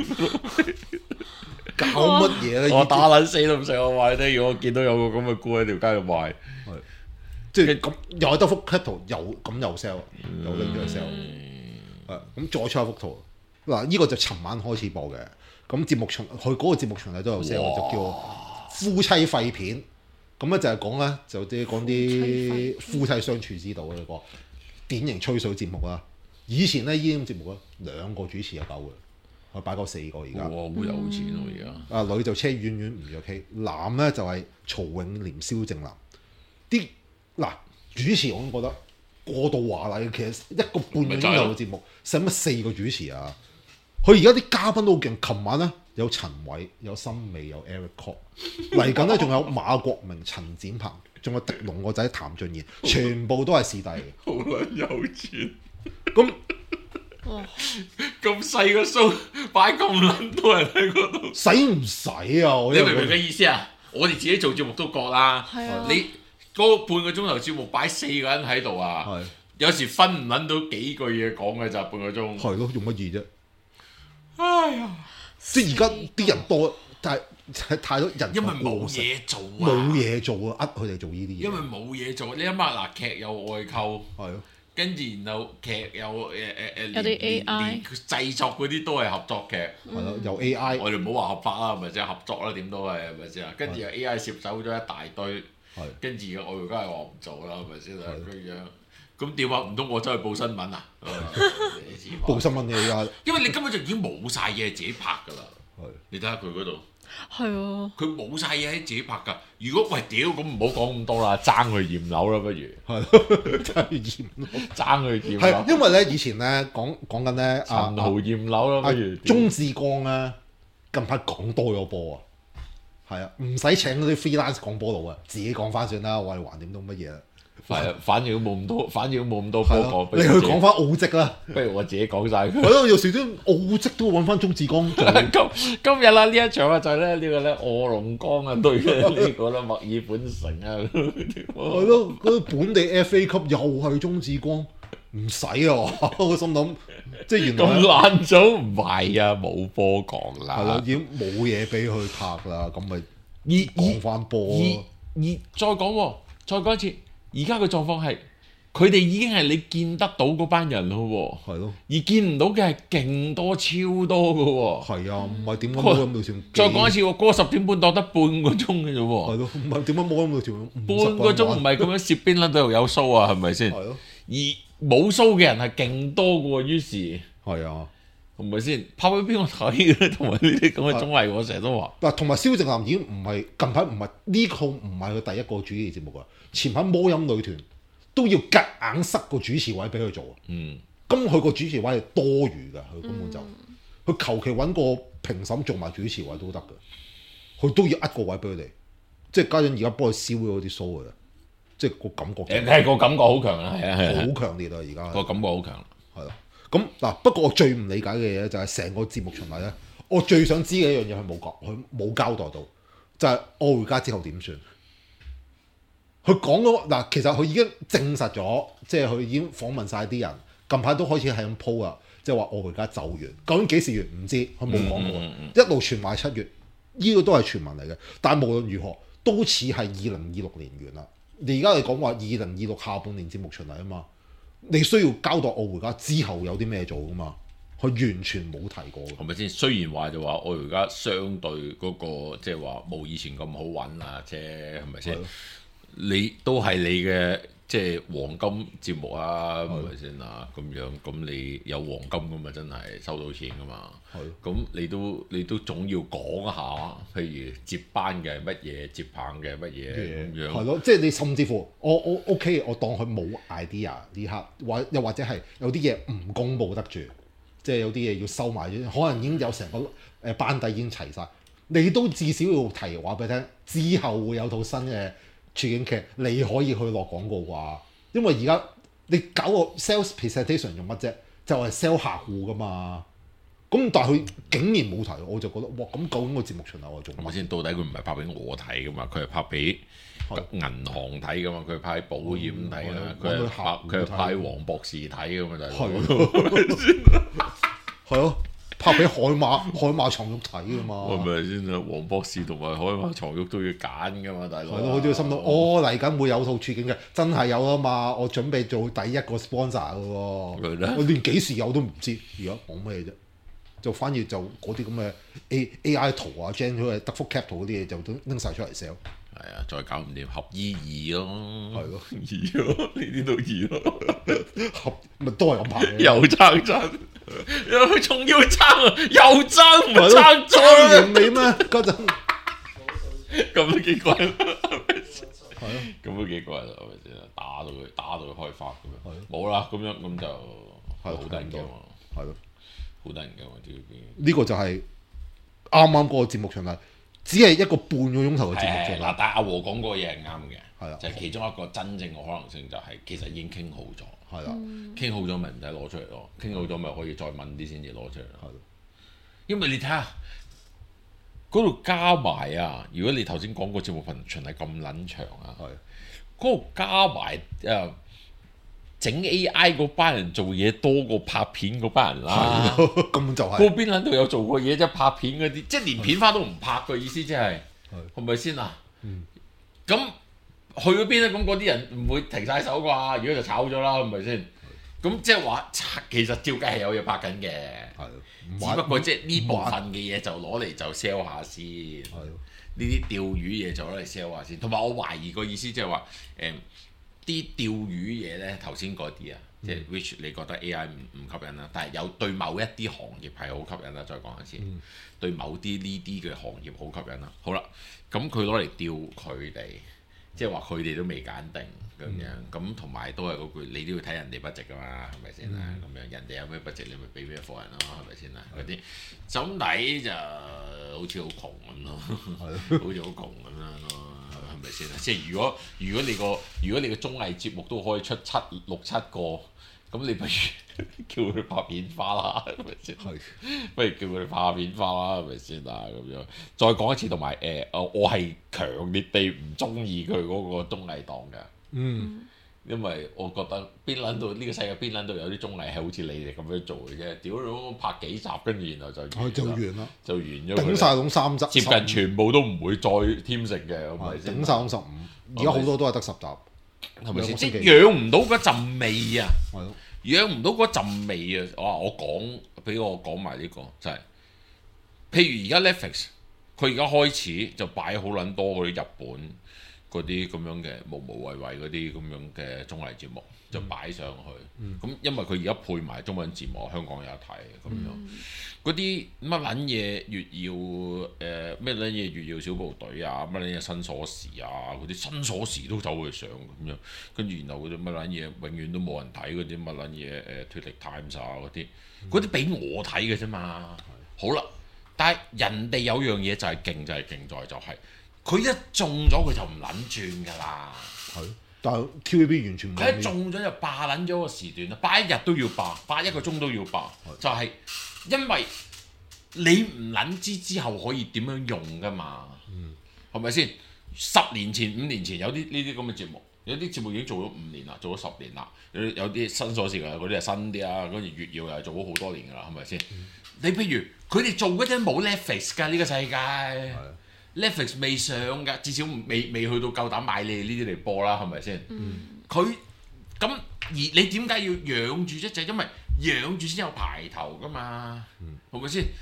搞乜嘢咧？ 我打撚死都唔食我話你聽。如果我見到有個咁嘅菇喺條街度賣， 即係咁又係得幅 cut 圖，又咁又 sell，又拎咗去 sell。咁再出一幅圖，嗱呢個就尋晚開始播嘅。咁節目場佢嗰個節目場咧都有 sell，就叫夫妻廢片。咁咧就係講咧，就啲講啲夫妻相處之道嘅個典型吹水節目啦。以前咧呢啲咁節目咧2個主持就夠嘅，佢擺夠4個而家。 哇！好有錢喎而家。 女就車婉婉、吳若希，男咧就係曹永廉、蕭正楠。啲嗱主持我都覺得過度華麗，其實1個半個鐘頭嘅節目，使乜4個主持啊？佢而家啲嘉賓都好勁，琴晚咧有陳偉、有森美、有 Eric Kwok， 嚟緊咧仲有馬國明、陳展鵬，仲有狄龍個仔譚俊彥，全部都係視帝嘅。 好撚有錢。 咁咁細個 show 擺咁撚多人喺嗰度， 使唔使啊？我你明唔明嘅意思啊？我哋自己做節目都覺啦。 係啊你嗰半個鐘頭節目擺4個人喺度啊， 係有時分唔撚到幾句嘢講嘅咋半個鐘。 係咯，用乜嘢啫？ 哎呀， 即係而家啲人多，但係太多人， 因為冇嘢做啊， 冇嘢做啊，佢哋做呢啲嘢。 因為冇嘢做，你諗下嗱，劇有外購， 係咯， 跟住然後劇有有啲 AI 製作嗰啲都係合作劇。 係咯，有 AI， 我哋唔好話合法啦，咪即係合作啦，點都係咪先啊？跟住又 AI 攝走咗一大堆，跟住我而家係話唔做啦，係咪先啊？咁樣咁點啊？唔通我走去報新聞啊？ 報新聞嘅而家， 因為你根本就已經冇晒嘢自己拍㗎啦。 係你睇下佢嗰度， 係喎， 佢冇晒嘢喺自己拍㗎。如果喂屌咁唔好講咁多啦，爭佢驗樓啦，不如係咯，真係驗樓。 爭佢驗樓。 係因為咧，以前咧講緊咧， 陳豪驗樓啦，不如鐘志光咧近排講多咗波啊，係啊，唔使請嗰啲 freelance 講波佬啊，自己講翻算啦，我哋橫掂都乜嘢啦。 係啊，反正都冇咁多，反正都冇咁多波講。 你去講翻澳職啦， 不如我自己講晒佢。 係咯，有時啲澳職都揾翻鐘志光做。 今日啦，呢一場啊就係咧呢個咧臥龍江啊對呢個咧墨爾本城啊， 係咯，嗰啲本地 FA 級又係鐘志光，唔使啊！我心諗，即係原來咁爛組唔係啊，冇波講係咯， 啦已。經冇嘢俾佢拍啦，咁咪而講翻波咯。 而再講喎，再講一次，而家嘅狀況係佢哋已經係你見得到嗰班人咯喎， 係咯， 而見唔到嘅係勁多超多嘅喎。 係啊，唔係點解冇咁到條？ 再講一次喎，嗰個10點半當得半個鐘嘅啫喎， 係咯，唔係點解冇咁到條？ 半個鐘唔係咁樣攝邊撚度有 show 啊，係咪先？ 係咯， 而冇 show 嘅人係勁多嘅喎，於是係啊。 係咪先？拍俾邊個睇嘅咧？同埋呢啲咁嘅綜藝，我成日都話嗱，同埋蕭正楠已經唔係近排唔係呢個唔係佢第一個主持節目啊！前排魔音女團都要夾硬塞個主持位俾佢做啊！咁佢個主持位係多餘㗎，佢根本就佢求其揾個評審做埋主持位都得㗎，佢都要呃個位俾佢哋，即係家陣而家幫佢燒咗啲 show 㗎啦，即係個感覺係個感覺好強啊！係啊係啊， 好強烈啊！而家個感覺好強。 係咯，咁嗱，不過我最唔理解嘅嘢就係成個節目循環咧，我最想知嘅一樣嘢佢冇講，佢冇交代到，就係我回家之後點算？佢講咗嗱，其實佢已經證實咗，即係佢已經訪問晒啲人，近排都開始係咁 po 啊，即係話我回家就完，究竟幾時完唔知，佢冇講過，一路傳埋7月，呢個都係傳聞嚟嘅。但係無論如何，都似係2026年完啦。你而家你講話2026下半年節目巡嚟啊嘛，你需要交代我回家之後有啲咩做噶嘛？佢完全冇提過嘅。 係咪先？雖然話就話我而家相對嗰個即係話冇以前咁好揾啊啫，係咪先？你都係你嘅即係黃金節目啊，係咪先啊？咁樣咁你有黃金咁嘛，真係收到錢噶嘛。咁你都總要講下，譬如接班嘅乜嘢，接棒嘅乜嘢咁樣。 係咯，即係你甚至乎我 OK，我當佢冇 idea 呢刻，又或者係有啲嘢唔公佈得住，即係有啲嘢要收埋咗，可能已經有成個班底已經齊晒，你都至少要提話俾佢聽，之後會有套新嘅處境劇，你可以去落廣告啩。因為而家你搞個 sales presentation 用乜啫？就係 sell 客戶噶嘛。咁但係佢竟然冇提，我就覺得哇！咁究竟個節目循環我做乜先？到底佢唔係拍俾我睇噶嘛？佢係拍俾銀行睇噶嘛？佢係拍俾保險睇啊！佢係拍俾黃博士睇噶嘛？大佬係咯，拍俾海馬床褥睇噶嘛？ 係咪先啊？黃博士同埋海馬床褥都要揀噶嘛？大佬係咯，好似心諗嚟緊會有套處境嘅，真係有啊嘛！我準備做第一個 sponsor 嘅喎，我連幾時有都唔知，而家講咩啫？就反而就嗰啲咁嘅 AI 圖啊 ，gen 咗嘅德福 cap 圖嗰啲嘢就都拎晒出嚟 sell。 係啊，再搞唔掂合意二咯， 係咯， 二咯，呢啲都二咯， 合咪都係咁拍嘅。 又爭，又仲要爭啊，又爭唔爭爭完你咩？嗰陣咁都幾貴， 係咯， 咁都幾貴啦，係咪先啊？打到佢開發咁樣，冇啦，咁就係好得人驚喎， 係咯。 好得人驚喎 TVB。 呢個就係啱啱嗰個節目場啦，只係一個半個鐘頭嘅節目場。 嗱，但係阿和講嗰個嘢係啱嘅， 係啊， 就係其中一個真正嘅可能性就係其實已經傾好咗， 係啦， 傾好咗咪唔使攞出嚟咯，傾好咗咪可以再問啲先至攞出嚟咯。 係咯， 因為你睇下嗰度加埋啊，如果你頭先講個節目群係咁撚長啊，嗰度加埋整 AI 嗰班人做嘢多過拍片嗰班人啦， 根本就係嗰邊撚度有做過嘢啫，拍片嗰啲即係連片花都唔拍嘅意思，即係係咪先啊？咁去嗰邊咧，咁嗰啲人唔會停晒手啩？如果就炒咗啦，係咪先？咁即係話其實照計係有嘢拍緊嘅，只不過即係呢部分嘅嘢就攞嚟就 sell 下先，呢啲釣魚嘢就攞嚟 sell 下先。同埋我懷疑個意思即係話啲釣魚嘢咧，頭先嗰啲啊，即係 which 你覺得 AI 唔吸引啦，但係有對某一啲行業係好吸引啦。再講一次，對某啲呢啲嘅行業好吸引啦。好啦，咁佢攞嚟釣佢哋，即係話佢哋都未揀定咁樣，咁同埋都係嗰句，你都要睇人哋 budget 噶嘛，係咪先啊？咁樣人哋有咩 budget，你咪俾咩貨人咯，係咪先啊？嗰啲總底就好似好窮咁咯，好似好窮咁樣咯。係咪先啊？即係如果你個綜藝節目都可以出六七個，咁你不如叫佢拍片花啦，係咪先？不如叫佢拍片花啦，係咪先啊？咁樣再講一次，同埋我係強烈地唔中意佢嗰個綜藝檔嘅。因為我覺得邊撚到呢個世界邊撚到有啲綜藝係好似你哋咁樣做嘅啫，屌你拍幾集跟住然後就完啦，就完咗， 頂晒籠3集， 接近全部都唔會再添食嘅，係咪先？ 頂晒籠15，而家好多都係得10集， 係咪先？即係養唔到嗰陣味啊！ 係咯， 養唔到嗰陣味啊！俾我講埋呢個就係，譬如而家 Netflix，佢而家開始就擺好撚多嗰啲日本嗰啲咁樣嘅無無謂謂嗰啲咁樣嘅綜藝節目就擺上去，咁因為佢而家配埋中文字幕，香港有得睇咁樣。嗰啲乜撚嘢月曜咩撚嘢月曜小部隊啊，乜撚嘢新鎖匙啊，嗰啲新鎖匙都走去上咁樣，跟住然後嗰啲乜撚嘢永遠都冇人睇嗰啲乜撚嘢脫力 Times 啊嗰啲俾我睇嘅啫嘛。好啦，但係人哋有樣嘢就係勁在佢一中咗佢就唔撚轉㗎啦， 但係 TVB 完全冇。 佢一中咗就霸撚咗個時段啦，霸一日都要霸一個鐘都要霸，就係因為你唔撚知之後可以點樣用㗎嘛，係咪先？10年前、5年前有啲呢啲咁嘅節目，有啲節目已經做咗5年啦，做咗10年啦，有啲新鎖匙㗎，嗰啲係新啲啊，跟住月曜又係做咗好多年㗎啦，係咪先？你譬如佢哋做嗰啲冇 Netflix 㗎呢個世界。Netflix 未上㗎，至少未去到夠膽買你呢啲嚟播啦，係咪先？佢咁而你點解要養住啫？就係因為養住先有排頭㗎嘛，係咪先？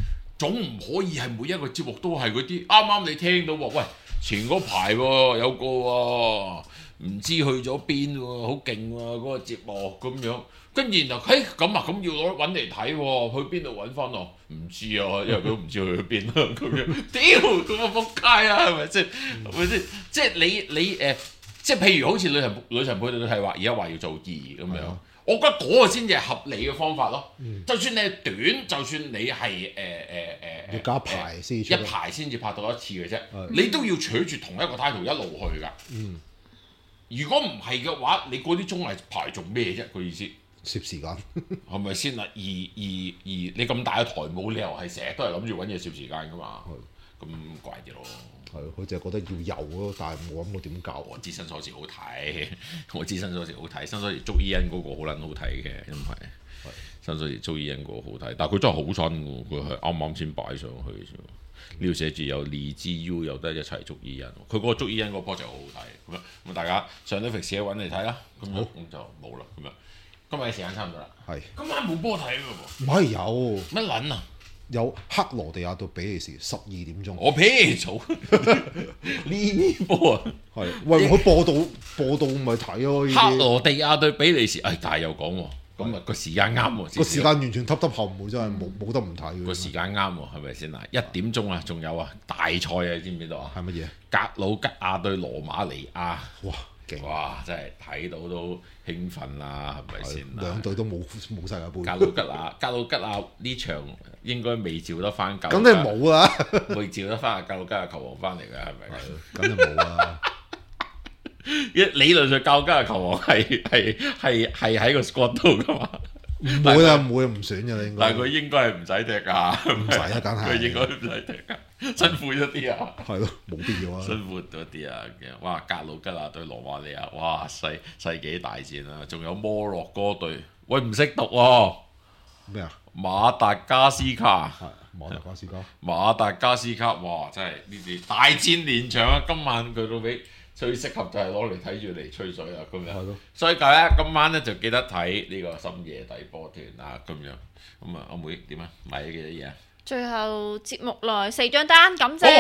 總唔可以係每一個節目都係嗰啲啱啱你聽到喎，喂前嗰排喎有個喎唔知去咗邊喎，好勁喎嗰個節目咁樣。跟住然後，咁啊，咁要揾嚟睇喎，去邊度揾翻我？唔知啊，因為佢都唔知去邊啦咁樣。屌，咁啊仆街啊，係咪先？係咪先？即係你即係譬如好似女神配對係話，而家話要做2咁樣，我覺得嗰個先至係合理嘅方法咯。就算你係短，就算你係要加排先一排先至拍到一次嘅啫，你都要取住同一個 title 一路去㗎。如果唔係嘅話，你嗰啲綜藝排做咩啫？個意思？ 攝時間係咪先啊？而你咁大嘅台冇理由係成日都係諗住揾嘢攝時間噶嘛？咁怪啲咯。 係，佢就係覺得要有咯，但係冇諗過點教。 我知新鎖匙好睇，我知新鎖匙好睇，新鎖匙捉伊恩嗰個好撚好睇嘅，因為新鎖匙捉伊恩嗰個好睇，但係佢真係好新喎，佢係啱啱先擺上去啫。呢度寫住有利之 U 有得一齊捉伊恩，佢嗰個捉伊恩嗰個 project 好好睇，咁大家上到 Netflix 揾嚟睇啦，咁就冇啦，咁樣。今日嘅時間差唔多啦。係。今晚冇波睇㗎喎。 唔係有乜撚啊？ 有克羅地亞對比利時12點鐘。 我偏早呢波啊。 係。喂，佢播到咪睇咯。 克羅地亞對比利時，但係又講喎，咁啊個時間啱喎。 個時間完全揼後唔會真係冇得唔睇。 個時間啱喎，係咪先啊？1點鐘啊，仲有啊大賽啊，知唔知道啊？ 係乜嘢？ 格魯吉亞對羅馬尼亞。 哇！ 真係睇到都興奮啦，係咪先？ 兩隊都冇世界盃。 格魯吉亞呢場應該未召得翻格。 梗係冇啦， 未召得翻格魯吉亞球王翻嚟嘅係咪？ 梗係冇啦。 理論上格魯吉亞球王係喺個 squad 度噶嘛？ 唔會啊，唔會唔選嘅啦，應該。 但係佢應該係唔使踢㗎， 唔使啊，梗係。 佢應該唔使踢㗎。辛苦咗啲啊， 係咯，冇必要啊。 辛苦咗啲啊，哇！格魯吉亞對羅馬尼亞，哇！世紀大戰啊，仲有摩洛哥隊，喂唔識讀喎。 咩啊？ 馬達加斯卡。 馬達加斯加。 馬達加斯卡，哇！真係呢啲大戰連場啊！今晚佢到尾最適合就係攞嚟睇住嚟吹水啊，咁樣。係咯。所以今晚咧就記得睇呢個深夜睇波團啊，咁樣。咁啊，阿妹點啊？買咗幾多嘢啊？ 最後節目內4張單，感謝。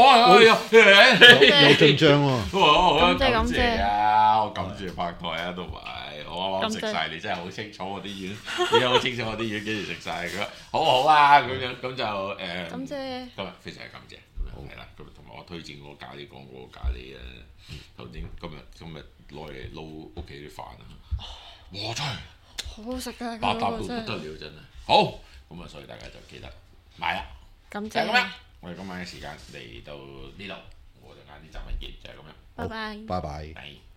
有進帳喎。 感謝啊！我感謝拍台啊，同埋我啱啱食晒，你真係好清楚我啲丸，你好清楚我啲丸幾時食晒佢，好好啊！咁樣咁就感謝。 今日非常感謝，係啦，咁同埋我推薦我咖喱講嗰個咖喱啊，頭先今日攞嚟撈屋企啲飯啊，哇真係好好食㗎， 百搭到不得了真係。好，咁啊，所以大家就記得。買啦， 感謝。 就係咁樣，我哋今晚嘅時間嚟到呢度，我哋晏啲集物見，就係咁樣。 拜拜。 拜拜。 拜。